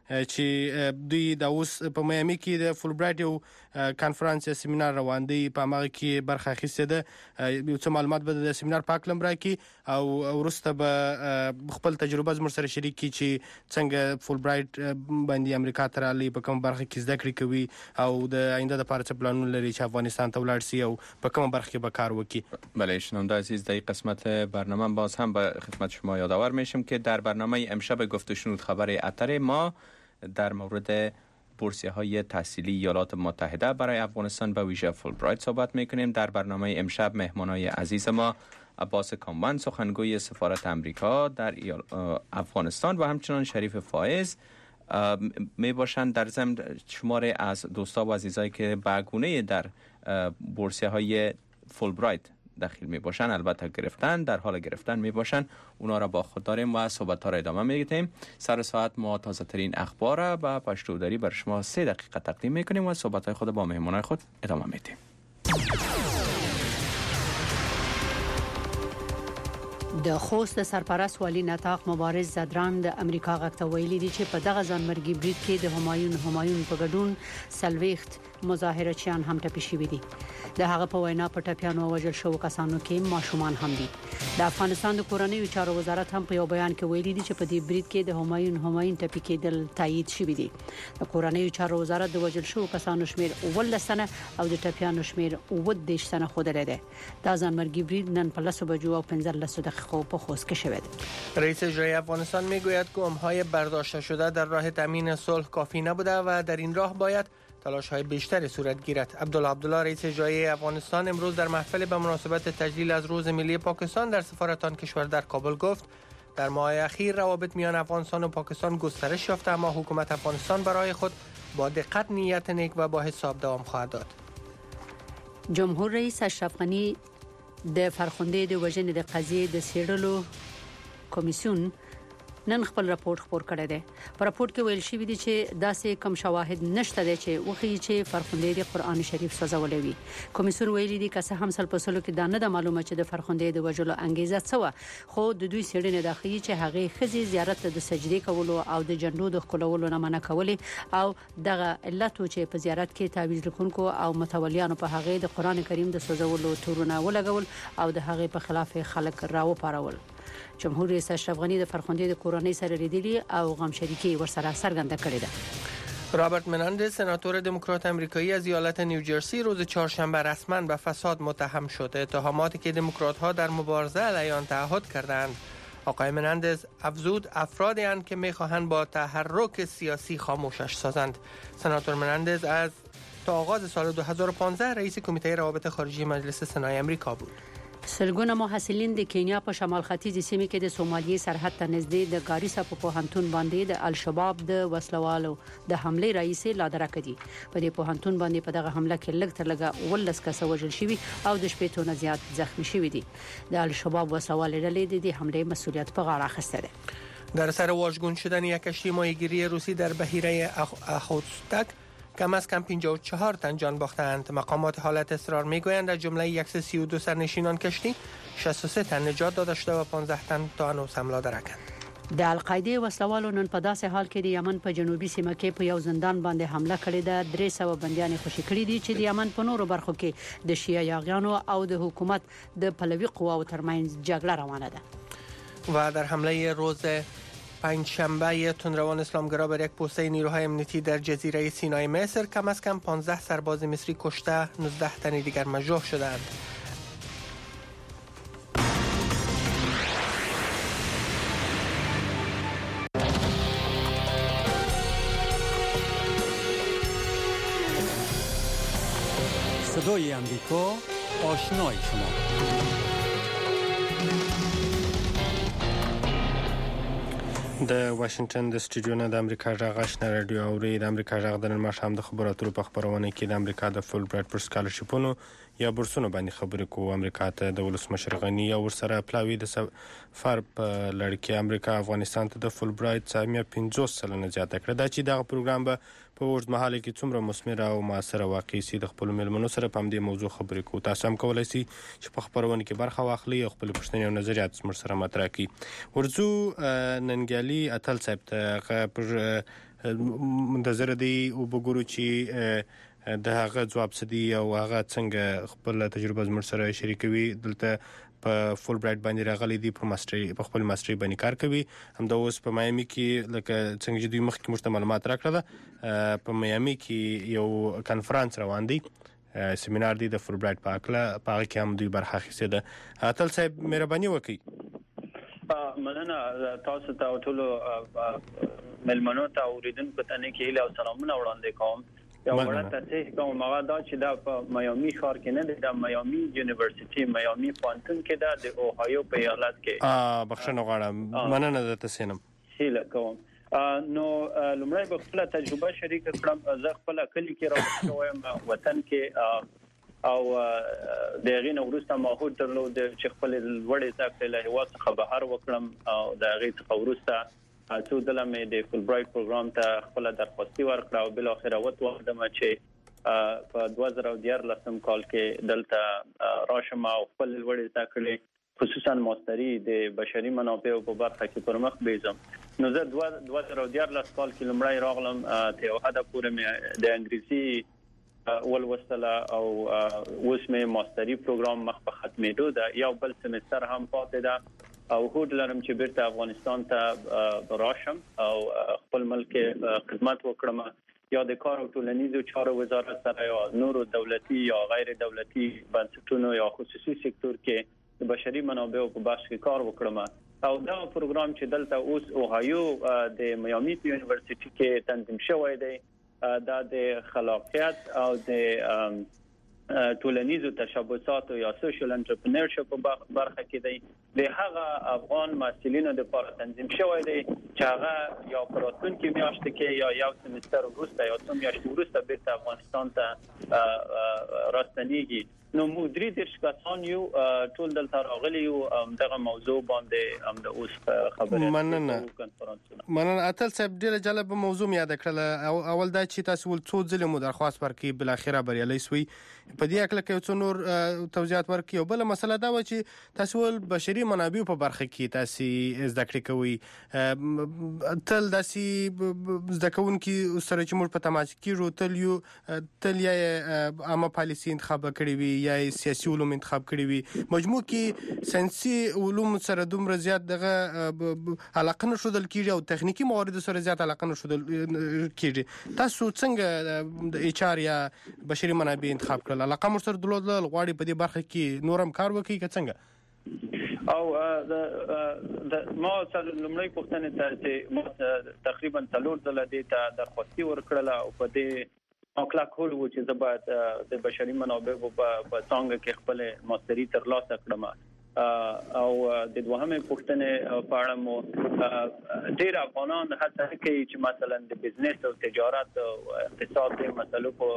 چې دوی د اوس په میامي کې د فول برایټ یو کانفرنس یا سیمینار روان دی په هغه کې برخه اخیسته ده یو څه معلومات به د سیمینار پاکلم راکې او ورسته به خپل تجربه زموږ سره شریک کی چې څنګه فول برایټ باندې امریکا ته رالی په کوم برخه کې زده کړې کوي او د آینده لپاره څه پلانونه لري چې افغانستان ته ولاړ شي او په کوم برخه کې به کار وکړي. بله شنونده عزیز، در قسمت برنامه باز هم به خدمت شما یادآور میشم که در برنامه امشب گفت و شنود خبر اتر ما در مورد بورسیه های تحصیلی ایالات متحده برای افغانستان به ویژه فول برایت صحبت میکنیم. در برنامه امشب مهمانای عزیز ما عباس کامبند سخنگوی سفارت امریکا در افغانستان و همچنان شریف فائز می باشند. در ضمن شماره از دوستا و عزیزایی که به گونه در بورسیه های فول برایت داخل می باشن البته گرفتن در حال گرفتن می باشن، اونا را با خود داریم و صحبت ها را ادامه می دهیم. سر ساعت ما تازه ترین اخبار را به پشتو داری بر شما سه دقیقه تقدیم می کنیم و صحبت های خود با مهمانان خود ادامه می دهیم. د خوست سرپرست والی نطاق مبارز زدران د امریکا غږ ته ویلي دي چې په دغه ځانمرګي برید کې د همایون همایون په ګډون سلويخت مظاهرچیان هم ټپي شوي دي. د هغه په وینا په ټپیانو وژل شوو کسانو کې ماشومان هم دي. د افغانستان د کورنیو چارو وزارت هم په یو بیان کې ویلي دي چې په دې برید کې د همایون همایون ټپي کېدل تایید شوي دي. د کورنیو چارو وزارت د وژل شوو کسانو شمیر ولس سنه او د ټپیانو شمیر اووه دیش سنه خوده ده. دا ځانمرګي برید نن په لسو بجو او پنځلس دقیقو په خوست کې شوه. رئیس اجرایی افغانستان میگوید گام‌های برداشته شده در راه تامین صلح کافی نبوده و در این راه باید تلاش‌های بیشتری صورت گیرد. عبدالله عبدالله رئیس اجرایی افغانستان امروز در محفل به مناسبت تجلیل از روز ملی پاکستان در سفارت آن کشور در کابل گفت در ماه اخیر روابط میان افغانستان و پاکستان گسترش یافته، اما حکومت افغانستان برای خود با دقت نیت نیک و با حساب دوام خواهد داد. جمهور رئیس اشرف غنی د فرخنده د وژنې د قضیې د سیړلو کمیسیون نن خپل راپور خپور کړی دی. په راپور کې ویل شوی دی چې داسې کم شواهد نشته دی چې وخی چې فرخنده د قرآن شریف سوځولې وي. کمیسیون ویلي دی که څه هم سل په سلو کې دا نه د معلومه چې د فرخنده د وژلو انګیزه څه و، خو د دوی سیړنې داخلي چې هغه خزي زیارت د سجدي کولو او د جنډو د خلولو نه منع کولې او دغه علت چې په زیارت کې تعویذ لیکونکو او متولیانو په هغه د قرآن کریم د سوځولو تورونه ولګول او د هغه په خلاف خلک راو پارول. جمهور رئیس اشرف غنی د فرخنده د کورنۍ سره لیدلی او غم شریکی ورسره څرګنده کړې ده. رابرت مناندز سناتور دموکرات آمریکایی از ایالت نیوجرسی روز چهارشنبه رسما به فساد متهم شد. اتهاماتی که دموکرات‌ها در مبارزه علیه آن تعهد کردند. آقای مناندز افزود افرادی اند که می‌خواهند با تحرک سیاسی خاموشش سازند. سناتور مناندز از تا آغاز سال دو هزار و پانزده رئیس کمیته روابط خارجی مجلس سنای آمریکا بود. سلګونه محصلین د کینیا په شمال ختیځ سیمه کې د سومالیې سرحد ته نږدې د ګاریسا په پوهنتون باندې د الشباب د وسلوالو د حمله رئیس لادره کړي. په دې پوهنتون باندې په دغه حمله کې لږ تر لږه ولس کس وژل شوي او د شپې تونه زیات زخمی شوي دي. د الشباب وسلوال ډلې د دې حمله مسؤلیت په غاړه اخیسته ده. در سر واژگون شدن یک کشتی ماهیگیری روسی در بحیره اخوتسک کم از کم پنجاه و چهار تن جان باختند. مقامات حالت اصرار میگویند از جمله صد و سی و دو سرنشینان کشتی شصت و سه تن نجات داده شده و پانزده تن تا هنوز هم لادرکند. د القاعده وسلوالو نن په داسې حال کې د یمن په جنوبي سیمه کې په یو زندان باندې حمله کړې ده. درې سوه بندیان خوشي کړي دي چې د یمن په نورو برخو کې د شیعه یاغیانو او د حکومت د پلوي قواو ترمنځ جګړه روانه ده. و در حمله روز پنجشنبه تندروان اسلامگرا بر یک پوسته نیروهای امنیتی در جزیره سینای مصر کم از کم پانزده سرباز مصری کشته، نوزده تن دیگر مجروح شدند. صدای امریکا، آشنای شما. د واشنگټن د سټوډیو نه د امریکا غږ آشنا رادیو اوري. د امریکا غږ د نن ماښام د خبراتو په خبرونه کې د امریکا د فول برایټ پر سکالرشپونو یا بورسونو باندې خبرې کوو. امریکا ته د ولسمشر غنی او ورسره پلاوی د سفر په لړ کې امریکا افغانستان ته د فول برایټ سهمیه پنځوس سلنه زیاته کړه. دا چې دغه پروګرام به په اوږد مهال کې څومره مثمر او موثر واقع سي د خپل ملمنو سره په دې موضوع خبرې کوو. تاسو هم کولای شئ چې په خبرونه کې برخه واخلئ او خپل پوښتنې او نظریات زموږ سره مطرح کړئ. ورځو ننګالي اتل صاحب ته پر منتظر دي او وګورو چې د هغه جواب سدي او هغه څنګه خپل تجربه زموږ سره شریکوي. دلته په فول برایټ باندې راغلي دي په ماستري په خپل ماستري باندې کار کوي. همدا اوس په مایامي کې لکه څنګه چې دوی مخکې موږ ته معلومات راکړل په مایامي کې یو کانفرنس روان دی، سیمینار دی د فول برایټ په اړه، په هغه کې هم دوی برخه اخیستې ده. اتل صاحب مهرباني وکړئ. مننه تاسو ته ټول ملمنو ته اوریدونکو ته نه کې له سلامونه وړاندې کوم. یو وړه تصحیح کوم هغه دا چې دا په مایامي ښار کې نه دی، د مایامي یونیورسيټي مایامي پوهنتون کې ده د اوهایو په ایالت کې. اه بخښنه غواړم، مننه درته سینم. هیله کوم. نو لومړی به خپل تجربه شریک کړم. زه خپل کلی کې راوښوم وطن کې او د غین وروسته ماحول درلود چې خپل وړې ځکه له هوا څخه بهر وکړم او د غی څخه وروسته څو دله مې د فول برایټ پروګرام ته خپل درخواستي ورکړه او بل اخر وته د چې په دوه زره دیارلسم کال کې دلته راشم او خپل وړې ځکه خصوصا ماستری د بشري منابعو په برخه کې پرمخ بیزم. نو زه دوه زره دیارلس کال کې لمړی راغلم ته یو حدا پورې مې د انګریزي ولوستله او اوس مې ماستری پروګرام مخ په ختمېدو ده. یو بل سمستر هم پاتې ده او هوډ لرم چې بیرته افغانستان ته راشم او خپل ملک خدمت وکړم، یا د کار او ټولنیزو چارو وزارت سره یا نورو دولتي یا غیر دولتي بنسټونو یا خصوصي سکتور کې د بشري منابعو په بخش کې کار وکړم. او دا پروګرام چې دلته اوس اوهایو د مایامي یونیورسيټي کې تنظیم شوی دی، دا د خلاقیت او د ټولنیزو تشبثات یا سوشل انټرپرینورشپ په برخه کې دی. د هغه افغان محصلینو د لپاره تنظیم شوی دی چې هغه یا پراتون کې میاشت کې یا یو سمستر وروسته یا څو میاشتې وروسته بیرته افغانستان ته راستنیږي. نو موږ درې دیرش کسان یو ټول دلته راغلي یو دغه موضوع باندې هم د اوس خبرې مننه مننه. اتل صاحب ډیره جالب موضوع یاد کړل. اول دا چې تاسو ول څو ځله مو درخواست ورکړي بل اخره بریالي سوی په دې اکل کې څو نور توضیحات ورکړي. او بل مسله دا و چې تاسو ول بشري منابع په برخه کې تاسو زده کړې کوي. تل داسي زده کوونکي سره چې موږ په تماس کې رو تل یو تل یې عامه پالیسي انتخاب کړی وي یا سیاسي علوم انتخاب کړی وي، مجموع کې ساينسي علوم سره دومره زیات دغه علاقه نشودل کیږي او تخنیکی موارد سره زیات علاقه نشودل کیږي. تاسو څنګه د ایچ آر یا بشري منابع انتخاب کړل؟ علاقه مو سره درلودل غواړي په دې برخه کې نورم کار وکړي که څنګه؟ او د ما سره لمړی پوښتنه ته چې ما تقریبا څلور ځله دې ته درخواستي ورکړله او په دې اکلا کول و چې زبات د بشري منابع په څنګه کې خپل ماستری تر لاسه کړم. او د دوهمه پوښتنه په اړه مو ډیر افغانان هڅه کوي چې مثلا د بزنس او تجارت او اقتصاد د مسلو په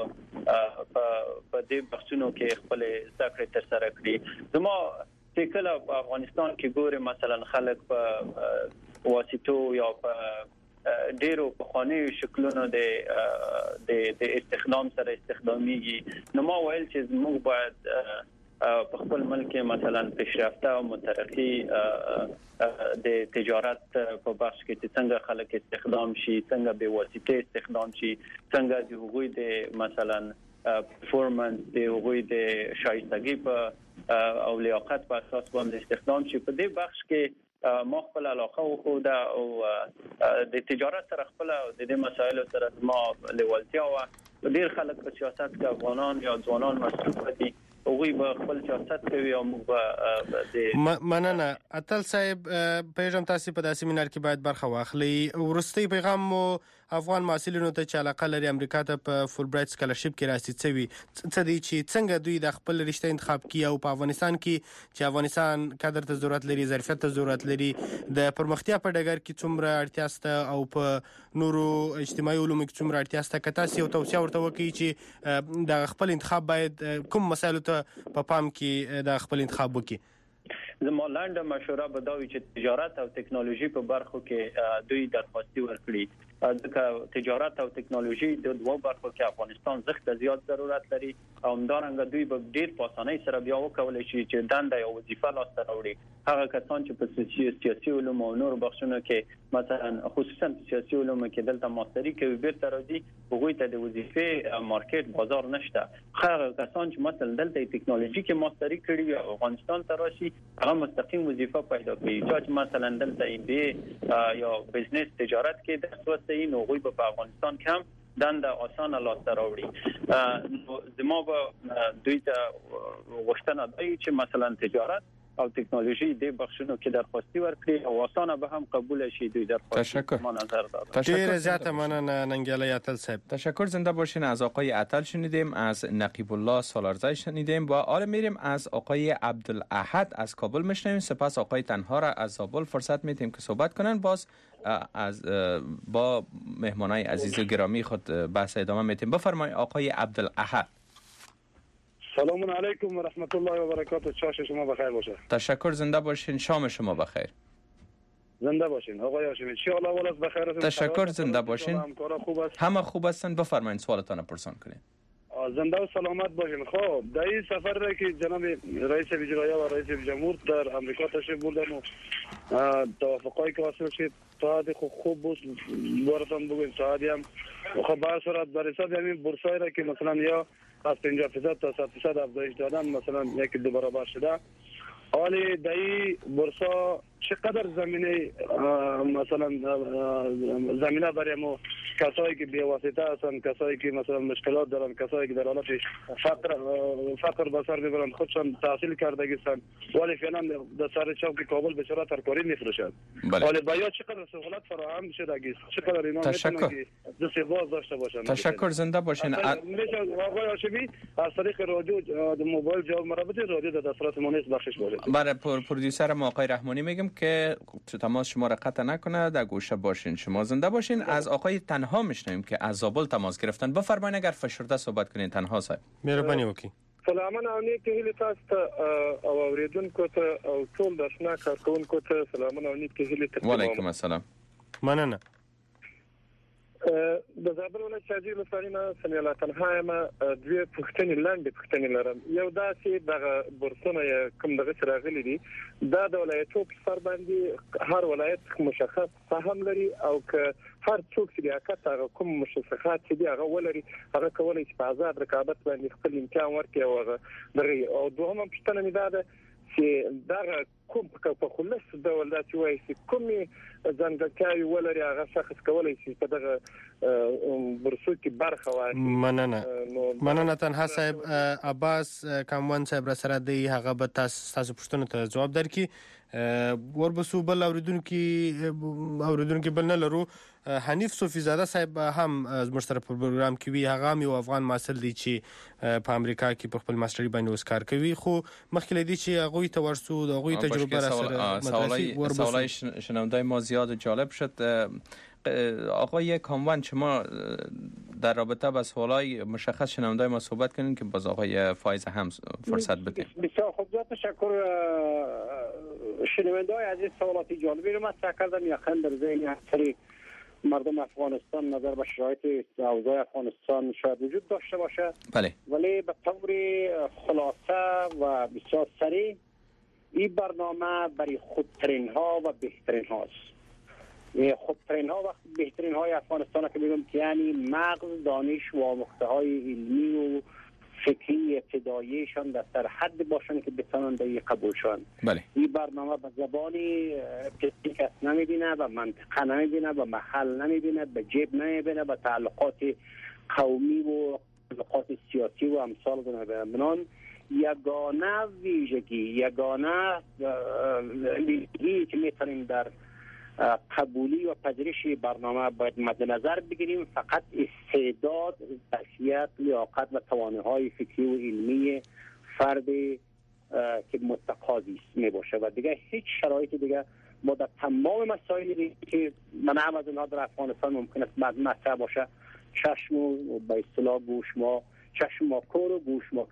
په دې بحثونو کې خپل ذکر تر سره کړي. زمو چې کله په افغانستان کې ګوره مثلا خلک په واسطو یا په ډیرو په خاني شکلونو د د استخدام سره استخداميږي. نو ما ویل چې موږ باید په خپل ملک مثلا پیشرفته او مترقي د تجارت په بخش کې څنګه خلک استخدام شي، څنګه به واسطه استخدام شي، څنګه د حقوقي د مثلا پرفورمنس د حقوقي د شایستګي په او لیاقت په اساس باندې استخدام شي. په دې بخش کې ما خپل علاقه خو دا او د تجارت سره خپل د دې مسایلو سره ما لیوالتیا او ډیر خلک په سیاست کې افغانان یا ځوانان مسؤل دي او وی به خپل سیاست کوي او موږ د مننه. اتل صاحب پیغام تاسو په داسې سیمینار کې باید برخه واخلي. ورستي پیغام مو افغان محصلینو ته چې علاقه لري امریکا ته په فول برایټ سکالرشپ کې راستي څوي څه دي چې څنګه دوی د خپل رشته انتخاب کیه او په افغانستان کې چې افغانستان کادر ته ضرورت لري، ظرفیت ته ضرورت لري، د پرمختیا په ډګر کې څومره اړتیا سته او په نورو اجتماعي علومو کې څومره اړتیا سته. کته سي او توصيه ورته وکړي چې د خپل انتخاب باید کوم مسایلو ته په پام کې د خپل انتخاب وکړي. زموږ لاندې مشوره به دا وي چې تجارت او ټکنالوژي په برخو کې دوی درخواستي ورکړي. ځکه تجارت او ټکنالوژي د دوه برخو کې افغانستان زښت زیات ضرورت لري او همدارنګه دوی به ډیر په اسانۍ سره بیا وکولای شي چې دنده او وظیفه لاسته راوړي. هغه کسان چې په سیاسي علوم او نور بخشونو کې مثلا خصوصا سیاسي علوم کې دلته ماستری کوي بیرته راځي هغوی ته د وظیفې مارکیټ بازار نشته. هغه کسان چې مثلا دلته ټکنالوژي کې ماستری کړي او افغانستان ته راشي هغه مستقیم وظیفه پیدا کوي. چې مثلا دلته ای بی یا بزنس تجارت کې درس وستي نو هغوی په افغانستان کې هم دنده آسان لاسته راوړي. نو زما به دوی ته غوښتنه ده چې مثلا تجارت او تکنولوژی د بخشونو کې درخواستی ورکړي او آسانه به هم قبول شي. دوی درخواست ما نظر دادن. تشکر زیاد مننه ننگیالی عطل صاحب. تشکر. زنده باشین. از آقای عطل شنیدیم، از نقیب الله سالارزی شنیدیم و حالا میریم از آقای عبدالاحد از کابل میشنویم. سپس آقای تنها را از زابل فرصت میدیم که صحبت کنن. باز از با مهمانای عزیز و گرامی خود بحث ادامه میدیم. بفرمایید آقای عبدالاحد. سلام علیکم و رحمت الله و برکاته. چاش شما بخیر باشه. تشکر. زنده باشین. شام شما بخیر. زنده باشین آقای هاشمی. ان شاء الله اول از بخیر هستین. تشکر. زنده باشین. خوب است. همه خوب هستن. بفرمایید سوالتان پرسان کنید. زنده و سلامت باشین. خب در این سفر را که جناب رئیس اجرایی و رئیس جمهور در امریکا تشریف بردن و توافقایی که حاصل شد تا خوب خوب بود براتون بگویم ساعتی هم خب به صورت بر حساب همین بورسایی را که مثلا یا از پنجاه درصد تا صد درصد افزایش دادن مثلا یک دو برابر شده. حالی در این بورسا چقدر زمینه مثلا زمینه برای ما کسایی که بی‌واسطه هستند، کسایی که مثلا مشکلات دارن، کسایی که در حالت فقر فقر به سر میبرند، خودشان تحصیل کرده هستند ولی فعلا در سر چوک کابل به صورت ترکاری میفروشند. حالی باید چقدر سهولت فراهم شده است، چقدر اینا میتونن که دست باز داشته باشند. تشکر. زنده باشین. میشه آقای هاشمی از طریق رادیو موبایل جواب مربوط رادیو در دسترس ما نیست، بخشش باشه. برای پرودیوسر ما آقای رحمانی میگم که تماس شما را قطع نکنه، در گوشه باشین. شما زنده باشین. از آقای تنها میشنویم که از زابل تماس گرفتن. بفرمایید اگر فشرده صحبت کنین. تنها صاحب مهرباني وکړئ. سلامونه او نیک هیله تاسو ته او اوریدونکو ته او ټول د شنا کارکونکو ته سلامونه او نیک هیله ته. وعلیکم السلام. مننه. د زابل ولایت شاجي لسارینا سنیلا تنها ما دوی پښتني لاندې پښتني لرم. یو داسې د بورسونه کوم دغه راغلي دي دا د ولایتو په سر باندې هر ولایت مشخص سهم لري او که هر څوک چې لیاقت هغه کوم مشخصات چې دی هغه ولري هغه کولای شي په آزاد رقابت باندې خپل امکان ورکړي او هغه دغه او دوهم پښتنه مې دا ده چې دا کوم په خلص ډول دا چې وایي چې کومې ځانګړتیاوې ولري هغه شخص کولای شي په دغه برسو کې برخه واخلي. مننه. مننه تنها صاحب. عباس کاموان صاحب را سره دی هغه به تاسو تاسو پوښتنو ته جواب درکړي. وربسو بل اوریدونکو اوریدونکو بل نه لرو. حنیف صوفی زاده صاحب هم از مشترک پروګرام کې وی هغه یو افغان مسل دی چې په امریکا کې په خپل ماستری باندې اوس کار کوي خو مخکې لدی چې هغه ته ورسو هغه تجربه را سره مدرسې سوالای شنونده ما زیاد جالب شد. آقای کاموان شما در رابطه با سوالای مشخص شنونده ما صحبت کنین که باز آقای فایز هم فرصت بدیم. بسیار خوب. تشکر. شنونده های عزیز سوالات جالبی رو مطرح کردن. یقینا در ذهن اکثر مردم افغانستان نظر به شرایط اوضاع افغانستان شاید وجود داشته باشه. بله. ولی به طور خلاصه و بسیار سریع این برنامه برای خودترین ها و بهترین هاست. خودترین ها و بهترین های افغانستان که میگم که یعنی مغز، دانش و آموخته های علمی و فکری ابتداییشان در سر حد باشن که بتونن در این قبول شن. بله. این برنامه به زبانی کسی کس نمیبینه، به منطقه نمیبینه، به محل نمیبینه، به جیب نمیبینه، به تعلقات قومی و تعلقات سیاسی و امثال بنان یگانه ویژگی یگانه ویژگی که میتونیم در قبولی و پذیرش برنامه باید مد نظر بگیریم فقط استعداد، ظرفیت، لیاقت و توانایی‌های فکری و علمی فرد که متقاضی می باشه و دیگه هیچ شرایط دیگه ما در تمام مسائلی که من هم از اونها در افغانستان ممکن است مطرح باشه چشم و به اصطلاح گوش ما چشم ما کور و گوش ما.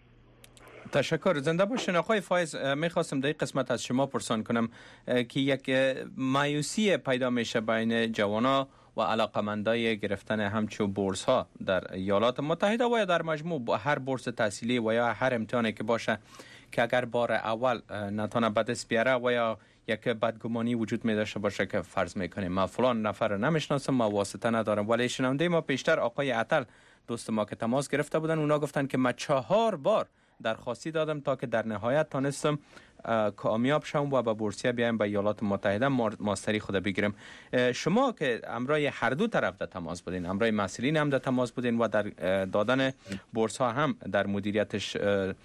تشکر. زنده باشین. آقای فایز میخواستم در این قسمت از شما پرسان کنم که یک مایوسی پیدا میشه بین جوانا و علاقمندای گرفتن همچون بورس ها در ایالات متحده و یا در مجموع با هر بورس تحصیلی و یا هر امتحانی که باشه که اگر بار اول نتونه به دست بیاره و یا یک بدگمانی وجود می داشته باشه که فرض میکنیم ما فلان نفر رو نمیشناسم، ما واسطه ندارم، ولی شنونده ما پیشتر آقای عطل دوست ما که تماس گرفته بودن، اونا گفتن که ما چهار بار درخواستی دادم تا که در نهایت تانستم کامیاب شوم و به بورسیه بیایم به ایالات متحده ماستری خود بگیرم. شما که امرای هر دو طرف در تماس بودین، امرای مسئولین هم در تماس بودین و در دادن بورس ها هم در مدیریتش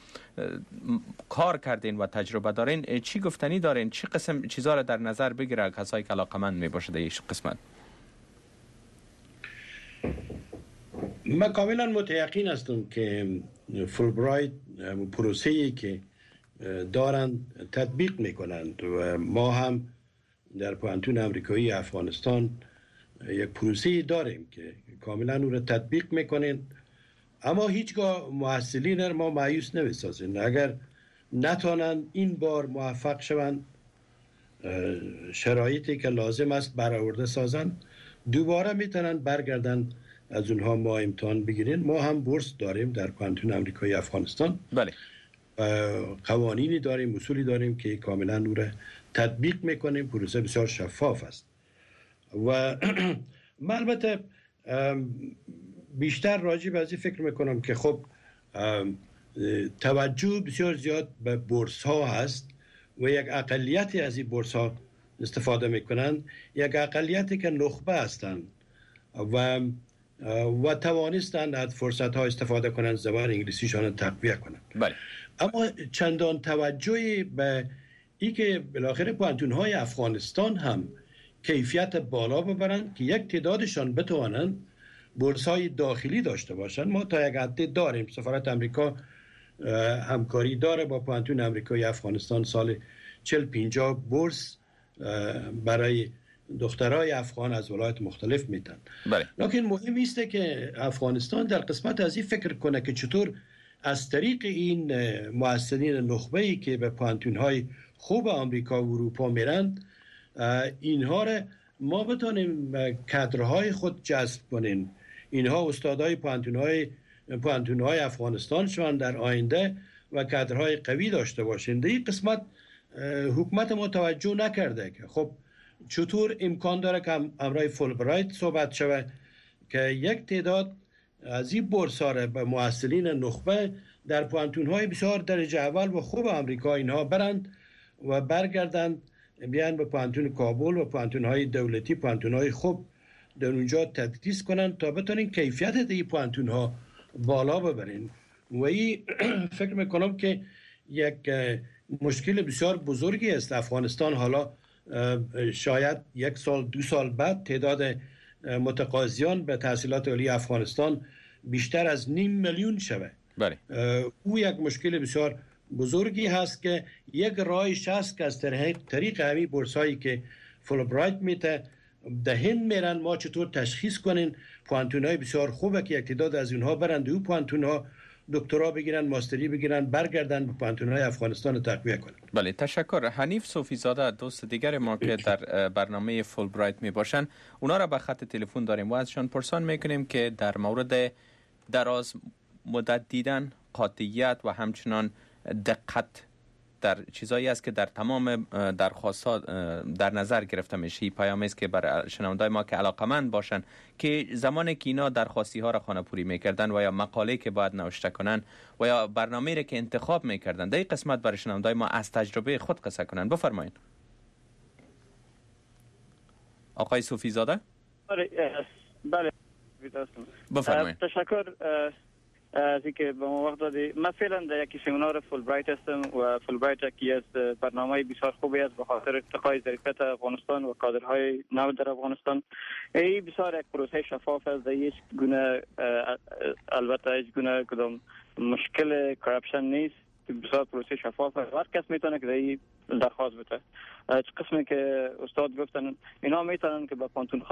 کار کردین و تجربه دارین، چی گفتنی دارین؟ چی قسم چیزا را در نظر بگیره کسایی که علاقمند می باشه در این قسمت؟ من کاملا متیقن هستم که فولبرایت پروسه‌ای که دارن تطبیق میکنند و ما هم در پوهنتون امریکایی افغانستان یک پروسه‌ای داریم که کاملا اون رو تطبیق میکنین، اما هیچگاه محصلین رو ما مایوس نمیسازین. اگر نتونن این بار موفق شوند، شرایطی که لازم است برآورده سازن، دوباره میتونن برگردن از اونها ما امتحان بگیرین. ما هم بورس داریم در پوهنتون امریکایی افغانستان. بله. قوانینی داریم، اصولی داریم که کاملا اون رو تطبیق میکنیم. پروسه بسیار شفاف است و من البته بیشتر راجع به از این فکر میکنم که خب توجه بسیار زیاد به بورس ها هست و یک اقلیتی از این بورس ها استفاده میکنن، یک اقلیتی که نخبه هستند و و توانستند از فرصت ها استفاده کنند، زبان انگلیسیشان تقویه کنند. بله. اما چندان توجهی به ای که بالاخره پوهنتون های افغانستان هم کیفیت بالا ببرند که یک تعدادشان بتوانند بورس های داخلی داشته باشند. ما تا یک حدی داریم، سفارت امریکا همکاری داره با پوهنتون امریکایی افغانستان، سال چهل پنجاه بورس برای دخترای افغان از ولایت مختلف میدن. بله. لکن مهم است که افغانستان در قسمت از این فکر کنه که چطور از طریق این محصلین نخبه‌ای که به پوهنتون‌های خوب آمریکا و اروپا میرند، اینها را ما بتونیم کادرهای خود جذب کنیم. اینها استادای پوهنتون‌های پوهنتون‌های افغانستان شوند در آینده و کادرهای قوی داشته باشند. این قسمت حکومت ما توجه نکرده که خب چطور امکان داره که امرای فولبرایت صحبت شود که یک تعداد از این بورس‌ها را به محصلین نخبه در پوهنتون‌های بسیار درجه اول و خوب آمریکا اینها برند و برگردند بیان به پوهنتون کابل و پوهنتون‌های دولتی، پوهنتون‌های خوب در اونجا تدریس کنند تا بتونین کیفیت این پوهنتون‌ها بالا ببرین. و این فکر میکنم که یک مشکل بسیار بزرگی است. افغانستان حالا شاید یک سال دو سال بعد تعداد متقاضیان به تحصیلات عالی افغانستان بیشتر از نیم میلیون شود. بله. او یک مشکل بسیار بزرگی هست که یک راهش هست که از طریق همین بورسایی که فولبرایت میته دهن میرن، ما چطور تشخیص کنین پوهنتون‌های بسیار خوبه که یک تعداد از اونها برند و پوهنتون‌ها دکترا بگیرن، ماستری بگیرن، برگردن به پوهنتون‌های افغانستان تقویه کنن. بله، تشکر. حنیف صوفی زاده دوست دیگر ما که در برنامه فولبرایت می باشن، اونا را به خط تلفن داریم و ازشان پرسان میکنیم که در مورد دراز مدت دیدن، قاطعیت و همچنان دقت در چیزایی است که در تمام درخواست‌ها در نظر گرفته میشه. پیامی است که برای شنوندای ما که علاقمند باشن که زمانی که اینا درخواستی ها را خانه‌پوری میکردن و یا مقاله که باید نوشته کنن و یا برنامه‌ای را که انتخاب میکردن، در این قسمت برای شنوندای ما از تجربه خود قصه کنن. بفرمایید آقای صوفی زاده. بله بفرمایید. تشکر از اینکه به ما وقت دادی. من فعلا در یک سمینار فولبرایت هستم و فولبرایت یکی از برنامه‌های بسیار خوبی است به خاطر ارتقای ظرفیت افغانستان و کادرهای نو در افغانستان. این بسیار یک پروسه شفاف است، هیچ گونه البته هیچ گونه کدام مشکل کراپشن نیست. بسیار پروسه شفاف است، هر کس میتونه که در این درخواست بده. قسمی که استاد گفتن اینا میتونن که به پانتون‌ها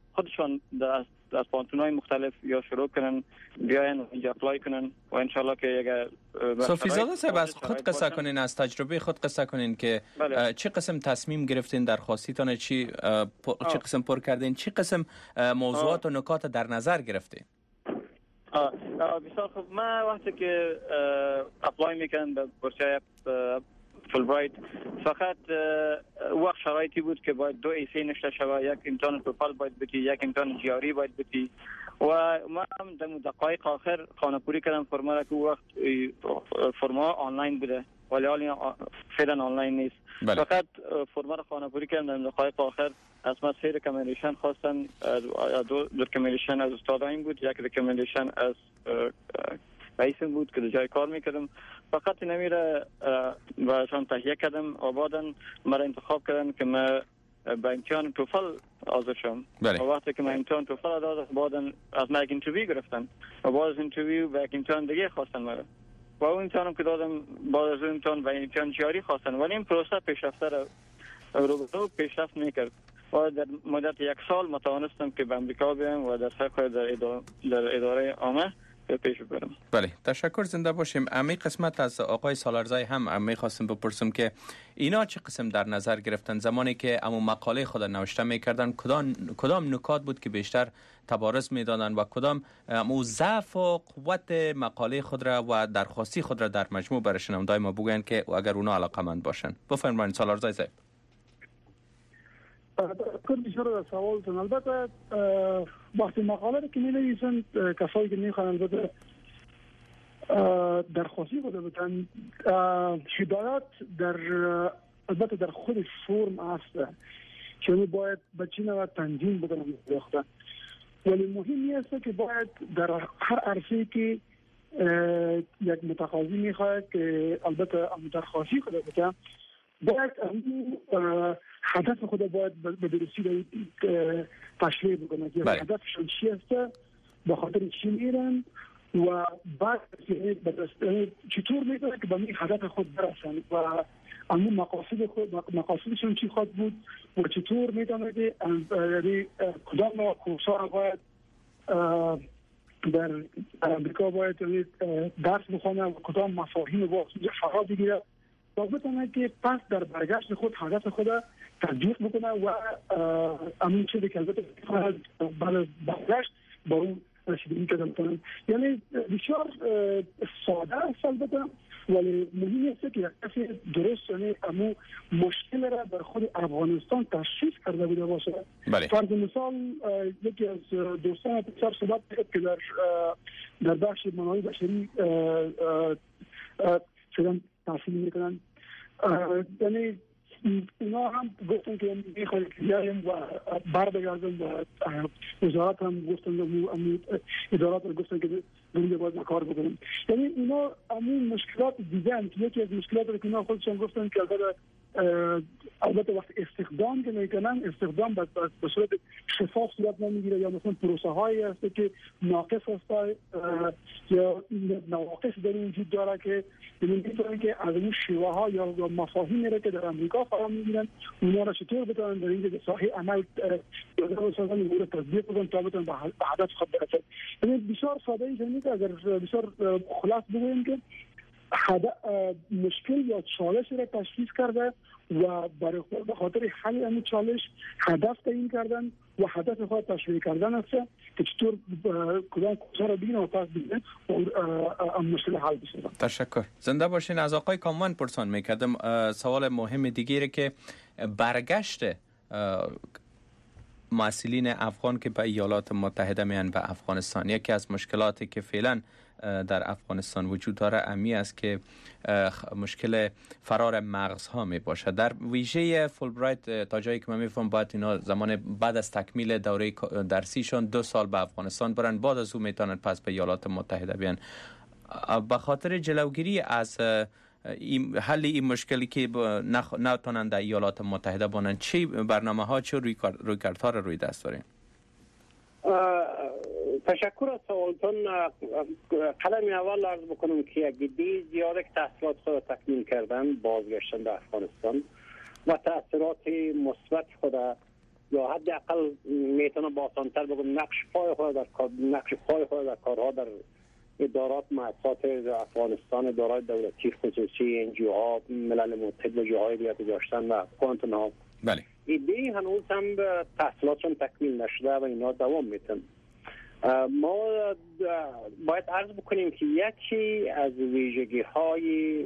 خودشان در از پانتون‌های مختلف یا شروع کنن بیاین و اینجا اپلای کنن و انشالله که اگر صوفیزاده صاحب از خود قصه کنین، از تجربه خود قصه کنین که بله. چه قسم تصمیم گرفتین، درخواستیتان چی چه قسم پر کردین، چه قسم موضوعات آه. و نکات در نظر گرفتین؟ آه. آه. بسیار خوب. من وقتی که اپلای میکنم به بورسیه فولبرایت فقط وقت شرایطی بود که باید دو ایسی نشته شود، یک امتحان توفل باید بتی، یک امتحان جیاری باید بتی و ما هم در دقایق آخر خانه پوری کردم فرما را که وقت فرما آنلاین بوده ولی حالی فعلا آنلاین نیست. بله. فقط فرما را خانه پوری کردم در دقایق آخر از ما سه ریکامندیشن خواستن، دو ریکامندیشن از استادایم بود، یک ریکامندیشن از رئیسم بود که در جای کار میکردم. فقط نمیره برایشان تهیه کردم و بعداً مرا انتخاب کردن که من به امتحان توفل حاضر شم. و وقتی که من امتحان توفل دادم بعداً از من یک اینترویو گرفتن و بعد از اینترویو به یک امتحان دیگه خواستن مرا و اون امتحانم که دادم بعد از اون امتحان به امتحان جاری خواستن ولی این پروسه پیشرفته رو رو پیشرفت میکرد و در مدت یک سال متوانستم که به امریکا بیام و در سرکار در اداره, در اداره عامه پیش برم. بله، تشکر، زنده باشیم. امی قسمت از آقای سالارزای هم میخواستم بپرسم که اینا چه قسم در نظر گرفتن زمانی که امو مقاله خود نوشته میکردن، کدام کدام نکات بود که بیشتر تبارز میدادن و کدام امو ضعف و قوت مقاله خود را و درخواستی خود را در مجموع برای شنوندای ما بگوین که اگر اونا علاقه‌مند باشن. بفرمایید سالارزای صاحب. کلی شروع سوالتون. البته وقتی مقاله رو که می نویسن کسایی که می خوانند البته درخواستی خود بودن هدایت در البته در خود فرم است که باید به چی نوع تنظیم بدن می‌داختن ولی مهم است که باید در هر عرصه‌ای که یک متقاضی می‌خواهد که البته درخواستی خود بودن باید هدف خود باید به درستی تشریح بکنه که هدفشون چی است، به خاطر چی میرن و بعد چطور میکنه که به این هدف خود برسن و اما مقاصد خود مقاصدشون چی خود بود و چطور میتونه که کدام نوع کورس‌ها را باید در امریکا باید درس بخونه و کدام مفاهیم باید فرا بگیره و بتونه که پس در برگشت خود هدف خود تطبیق بکنه و همین چیزی که البته بعد برگشت با اون رسیدگی کردن. یعنی بسیار ساده است البته ولی مهم است که یک کسی درست یعنی امو مشکل را در خود افغانستان تشخیص کرده بوده باشه. فرض مثال یکی از دوستان بسیار صحبت کرد که در در بخش منابع بشری شدن تحصیل میکنن، یعنی اینا هم گفتن که میخواهیم که بیاییم و بربگردیم و وزارت هم گفتن و ادارات هم گفتن که دنیا باید کار بکنیم. یعنی اینا همون مشکلات دیدن که یکی از مشکلات رو که اینا خودشون گفتن که البته البته وقت استخدام که میکنن استخدام به صورت شفاف صورت نمیگیره یا مثلا پروسه هایی هست که ناقص هست یا نواقص در این وجود داره که میتونن که از این شیوه ها یا مفاهیمی را که در امریکا فرام میگیرن اونا را چطور بتونن در این ساحه عمل بسازن و رو تطبیق بدن تا بتونن به هدف خود برسن. یعنی بسیار ساده ایست که اگر بسیار خلاص بگوییم که مشکل یا چالش را تشخیص کرده و برای به خاطر حل این چالش هدف تعیین کردن و هدف خود تشریح کردن است که چطور کدام کجا را بگیرن و پس بگیرن و مشکل حل بشه. تشکر. زنده باشین. از آقای کاموان پرسان میکردم سوال مهم دیگری که برگشت مسئولین افغان که به ایالات متحده میان به افغانستان، یکی از مشکلاتی که فعلا در افغانستان وجود داره امی است که مشکل فرار مغزها می باشه. در ویژه فولبرایت تا جایی که من میفهم باید اینا زمان بعد از تکمیل دوره درسیشون دو سال به افغانستان برن، بعد از اون میتونن پس به ایالات متحده بیان. به خاطر جلوگیری از این حل این مشکلی که نخ... نتونن در ایالات متحده بانن، چه برنامه ها چه روی کارها رو روی دست دارین؟ تشکر از سوالتون. قدم اول عرض بکنم که یک دی زیاده که تحصیلات خود تکمیل کردن بازگشتن به افغانستان و تأثیرات مثبت خود یا حداقل میتونه با آسان‌تر بگم نقش پای خود در کار نقش پای خود در کارها در ادارات مؤسسات افغانستان، ادارات دولتی خصوصی، ان جی او ها، ملل متحد و جاهای دیگه داشتن و کوانتون ها. بله. ایده هنوز هم تحصیلاتشون تکمیل نشده و اینا دوام میتن. ما باید عرض بکنیم که یکی از ویژگی های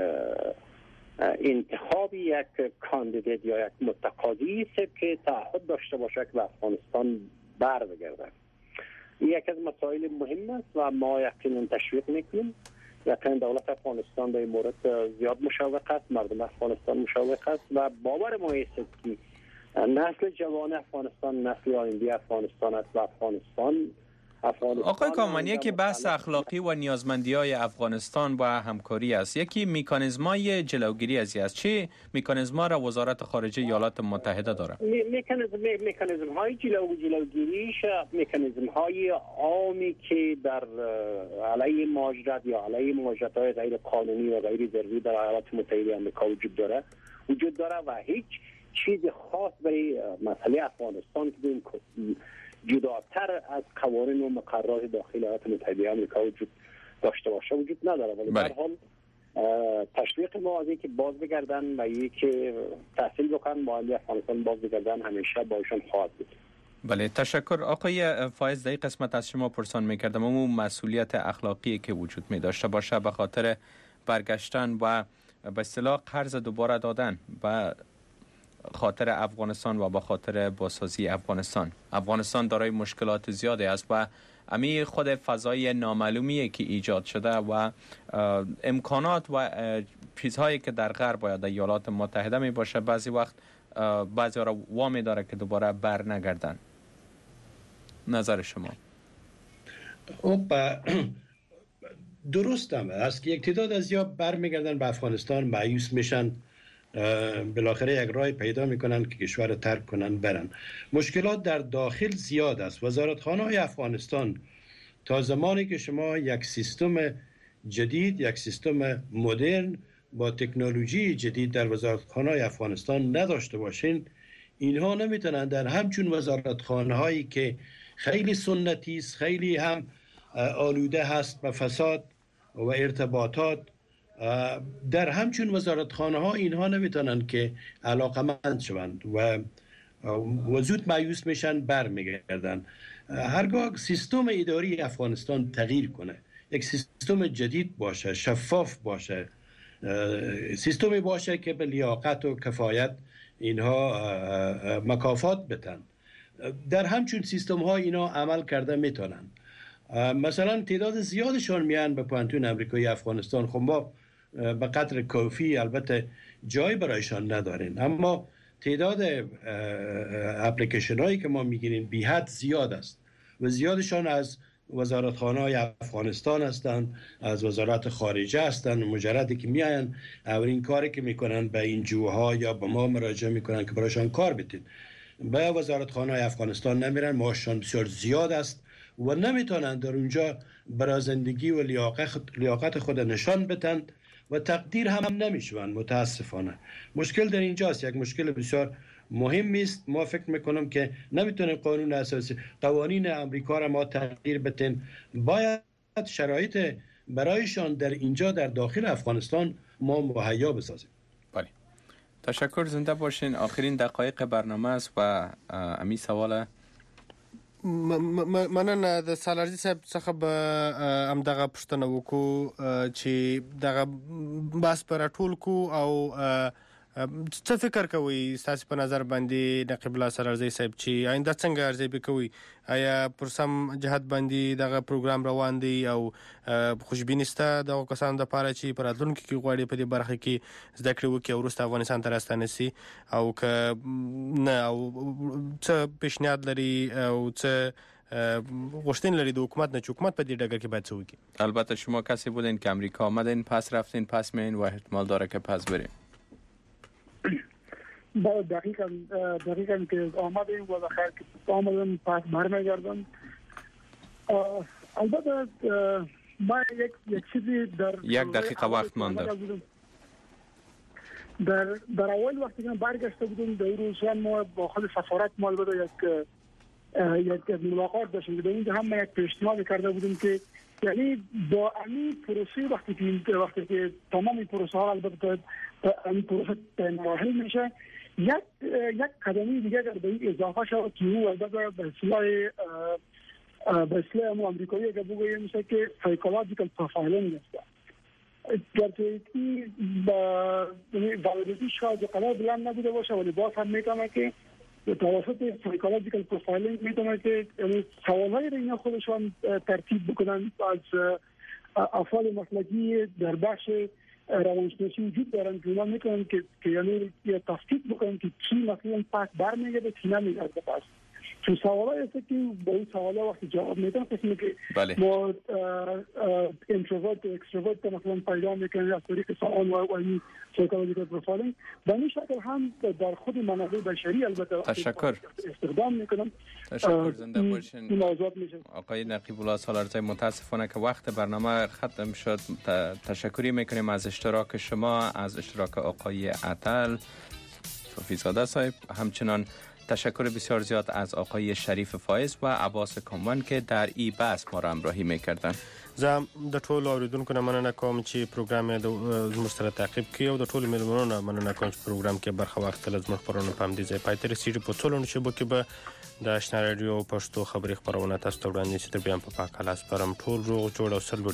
انتخاب یک کاندیدیت یا یک متقاضی است که تعهد داشته باشه که به افغانستان بر بگرده. یک از مسائل مهم است و ما یقینا تشویق میکنیم. یقینا دولت افغانستان در این مورد زیاد مشوق است، مردم افغانستان مشوق است و باور ما است که نسل جوان افغانستان نسل آینده افغانستان است و افغانستان آقای کامانی که بحث اخلاقی و نیازمندی های افغانستان با همکاری است، یکی مکانیزمای جلوگیری از است. چه مکانیزما را وزارت خارجه ایالات متحده داره؟ مکانیزم مکانیزم های جلو جلوگیریش مکانیزم های عامی که در علیه مهاجرت یا علیه مهاجرت های غیر قانونی و غیر ضروری در ایالات متحده آمریکا وجود داره وجود داره و هیچ چیز خاص برای مسئله افغانستان که جداتر از قوانین و مقررات داخل ایالات متحده آمریکا وجود داشته باشه وجود نداره، ولی در حال تشویق ما از اینکه باز بگردن و یکی تحصیل بکنن با افغانستان باز بگردن همیشه با ایشان خواهد بود. بله، تشکر. آقای فایز، در این قسمت از شما پرسان میکردم اون مسئولیت اخلاقی که وجود می داشته باشه به خاطر برگشتن و به اصطلاح قرض دوباره دادن و خاطر افغانستان و با خاطر بازسازی افغانستان. افغانستان دارای مشکلات زیادی است و امی خود فضای نامعلومی که ایجاد شده و امکانات و چیزهایی که در غرب باید در ایالات متحده می باشه بعضی وقت بعضی را وامی داره که دوباره بر نگردن. نظر شما؟ خب درست هم است که یک تعداد از یا برمیگردن به افغانستان، مایوس میشن، بالاخره یک راه پیدا میکنن که کشور رو ترک کنن برن. مشکلات در داخل زیاد است. وزارتخانه های افغانستان تا زمانی که شما یک سیستم جدید، یک سیستم مدرن با تکنولوژی جدید در وزارتخانه های افغانستان نداشته باشین، اینها نمیتونن در همچون وزارتخانه هایی که خیلی سنتی است، خیلی هم آلوده هست به فساد و ارتباطات، در همچون وزارتخانه ها اینها نمیتونن که علاقمند شوند و و زود مایوس میشن برمیگردن. هرگاه سیستم اداری افغانستان تغییر کنه، یک سیستم جدید باشه، شفاف باشه، سیستمی باشه که به لیاقت و کفایت اینها مکافات بدن، در همچون سیستم ها اینا عمل کرده میتونن. مثلا تعداد زیادشان میان به پانتون امریکایی افغانستان. خب ما به قدر کافی البته جای برایشان ندارین، اما تعداد اپلیکیشن هایی که ما میگیریم بی حد زیاد است و زیادشان از وزارتخانه های افغانستان هستند، از وزارت خارجه هستند. مجردی که میاین اولین کاری که میکنن به این جوها یا به ما مراجعه میکنن که برایشان کار بدید. به وزارتخانه های افغانستان نمیرن، معاششان بسیار زیاد است و نمیتونن در اونجا برای زندگی و لیاقت خود نشان بدن و تقدیر هم نمیشون. متاسفانه مشکل در اینجاست، یک مشکل بسیار مهم است. ما فکر میکنم که نمیتونیم قانون اساسی قوانین امریکا را ما تغییر بدیم، باید شرایط برایشان در اینجا در داخل افغانستان ما مهیا بسازیم. بله، تشکر، زنده باشین. آخرین دقایق برنامه است و امی سوال مننه د سالارزي صاحب څخه به ام دغه پښتنه وکړو چې دغه بس پر ټول کو او څه فکر کوي تاسو په نظر باندې نقیب الله سالارزي صاحب چې آینده څنګه ارزیابي کوي؟ آیا پر سم جهت باندې دغه پروګرام روان دی او خوشبینسته د کسانو د پاره چې پر راتلونکي کې غواړي په دې برخه کې زده کړې وکړي او وروسته افغانستان ته راستنه سي، او که نه او څه پیشنهاد لري او څه غوښتنې لري د حکومت نه چې حکومت په دې ډګر کې باید څه وکړي؟ البته شما کسی بودین که امریکا آمدین، پس رفتین، پس میین و احتمال داره که پس برین. با دقیقاً دقیقاً که آمدیم و بخیر که آمدیم پس برمیگردم. البته ما یک یک چیزی در یک دقیقه وقت مانده. در در اول وقتی که برگشته بودیم در روزان ما با خود سفارت ما البته یک یک ملاقات داشتیم. در اینجا هم یک پیشنهاد کرده بودیم که یعنی با این پروسه وقتی که وقتی که تمام پروسه ها البته این پروسه مراحل میشه یک یک قدمی دیگه در به این اضافه شد که او البته به اصطلاح به اصطلاح آمریکایی که بگوییم میشه که سایکولوژیکال پروفایلینگ است. گرچه این با والیدیتی شاید قدر بلند نبوده باشه ولی باز هم میتونه که توسط سایکولوژیکال پروفایلینگ میتونه که سوالایی رو اینا خودشان ترتیب بکنن از افعال مسلکی در بخش روانشناسی وجود دارن که اونا میکنن که که یعنی یه تفکیک بکنن که چی مثلا پس برمیگرده چی نمیگرده پس. چون سوالا هست که با این سوالا وقتی جواب میدن قسمی که بله. ما انتروورت و اکستروورت مثلا پیدا میکنیم از طریق سوال و این سایکولوژیکال پروفایلینگ به این شکل هم در خود منابع بشری البته تشکر استخدام میکنم. تشکر زنده باشین میشه. آقای نقیب الله سالارزی. متاسفانه که وقت برنامه ختم شد. تشکری میکنیم از اشتراک شما، از اشتراک آقای عطل صوفی زاده صاحب، همچنان تشکر بسیار زیاد از آقای شریف فایز و عباس کاموان که در ای بحث ما را همراهی میکردن. زم د ټولو اوریدونکو نه مننه کوم چې پروګرام د زموږ سره تعقیب کړي او د ټولو میلمنو نه مننه کوم چې پروګرام کې برخه واخیستله. زموږ خپرونه په همدې ځای پای ته رسېږي. په ټولو شبکو کې به د اشنا رادیو پښتو خبري خپرونه تاسو ته وړاندې شي. تر بیا هم په پاک الله سپارم. ټول روغ جوړ او سرلوړي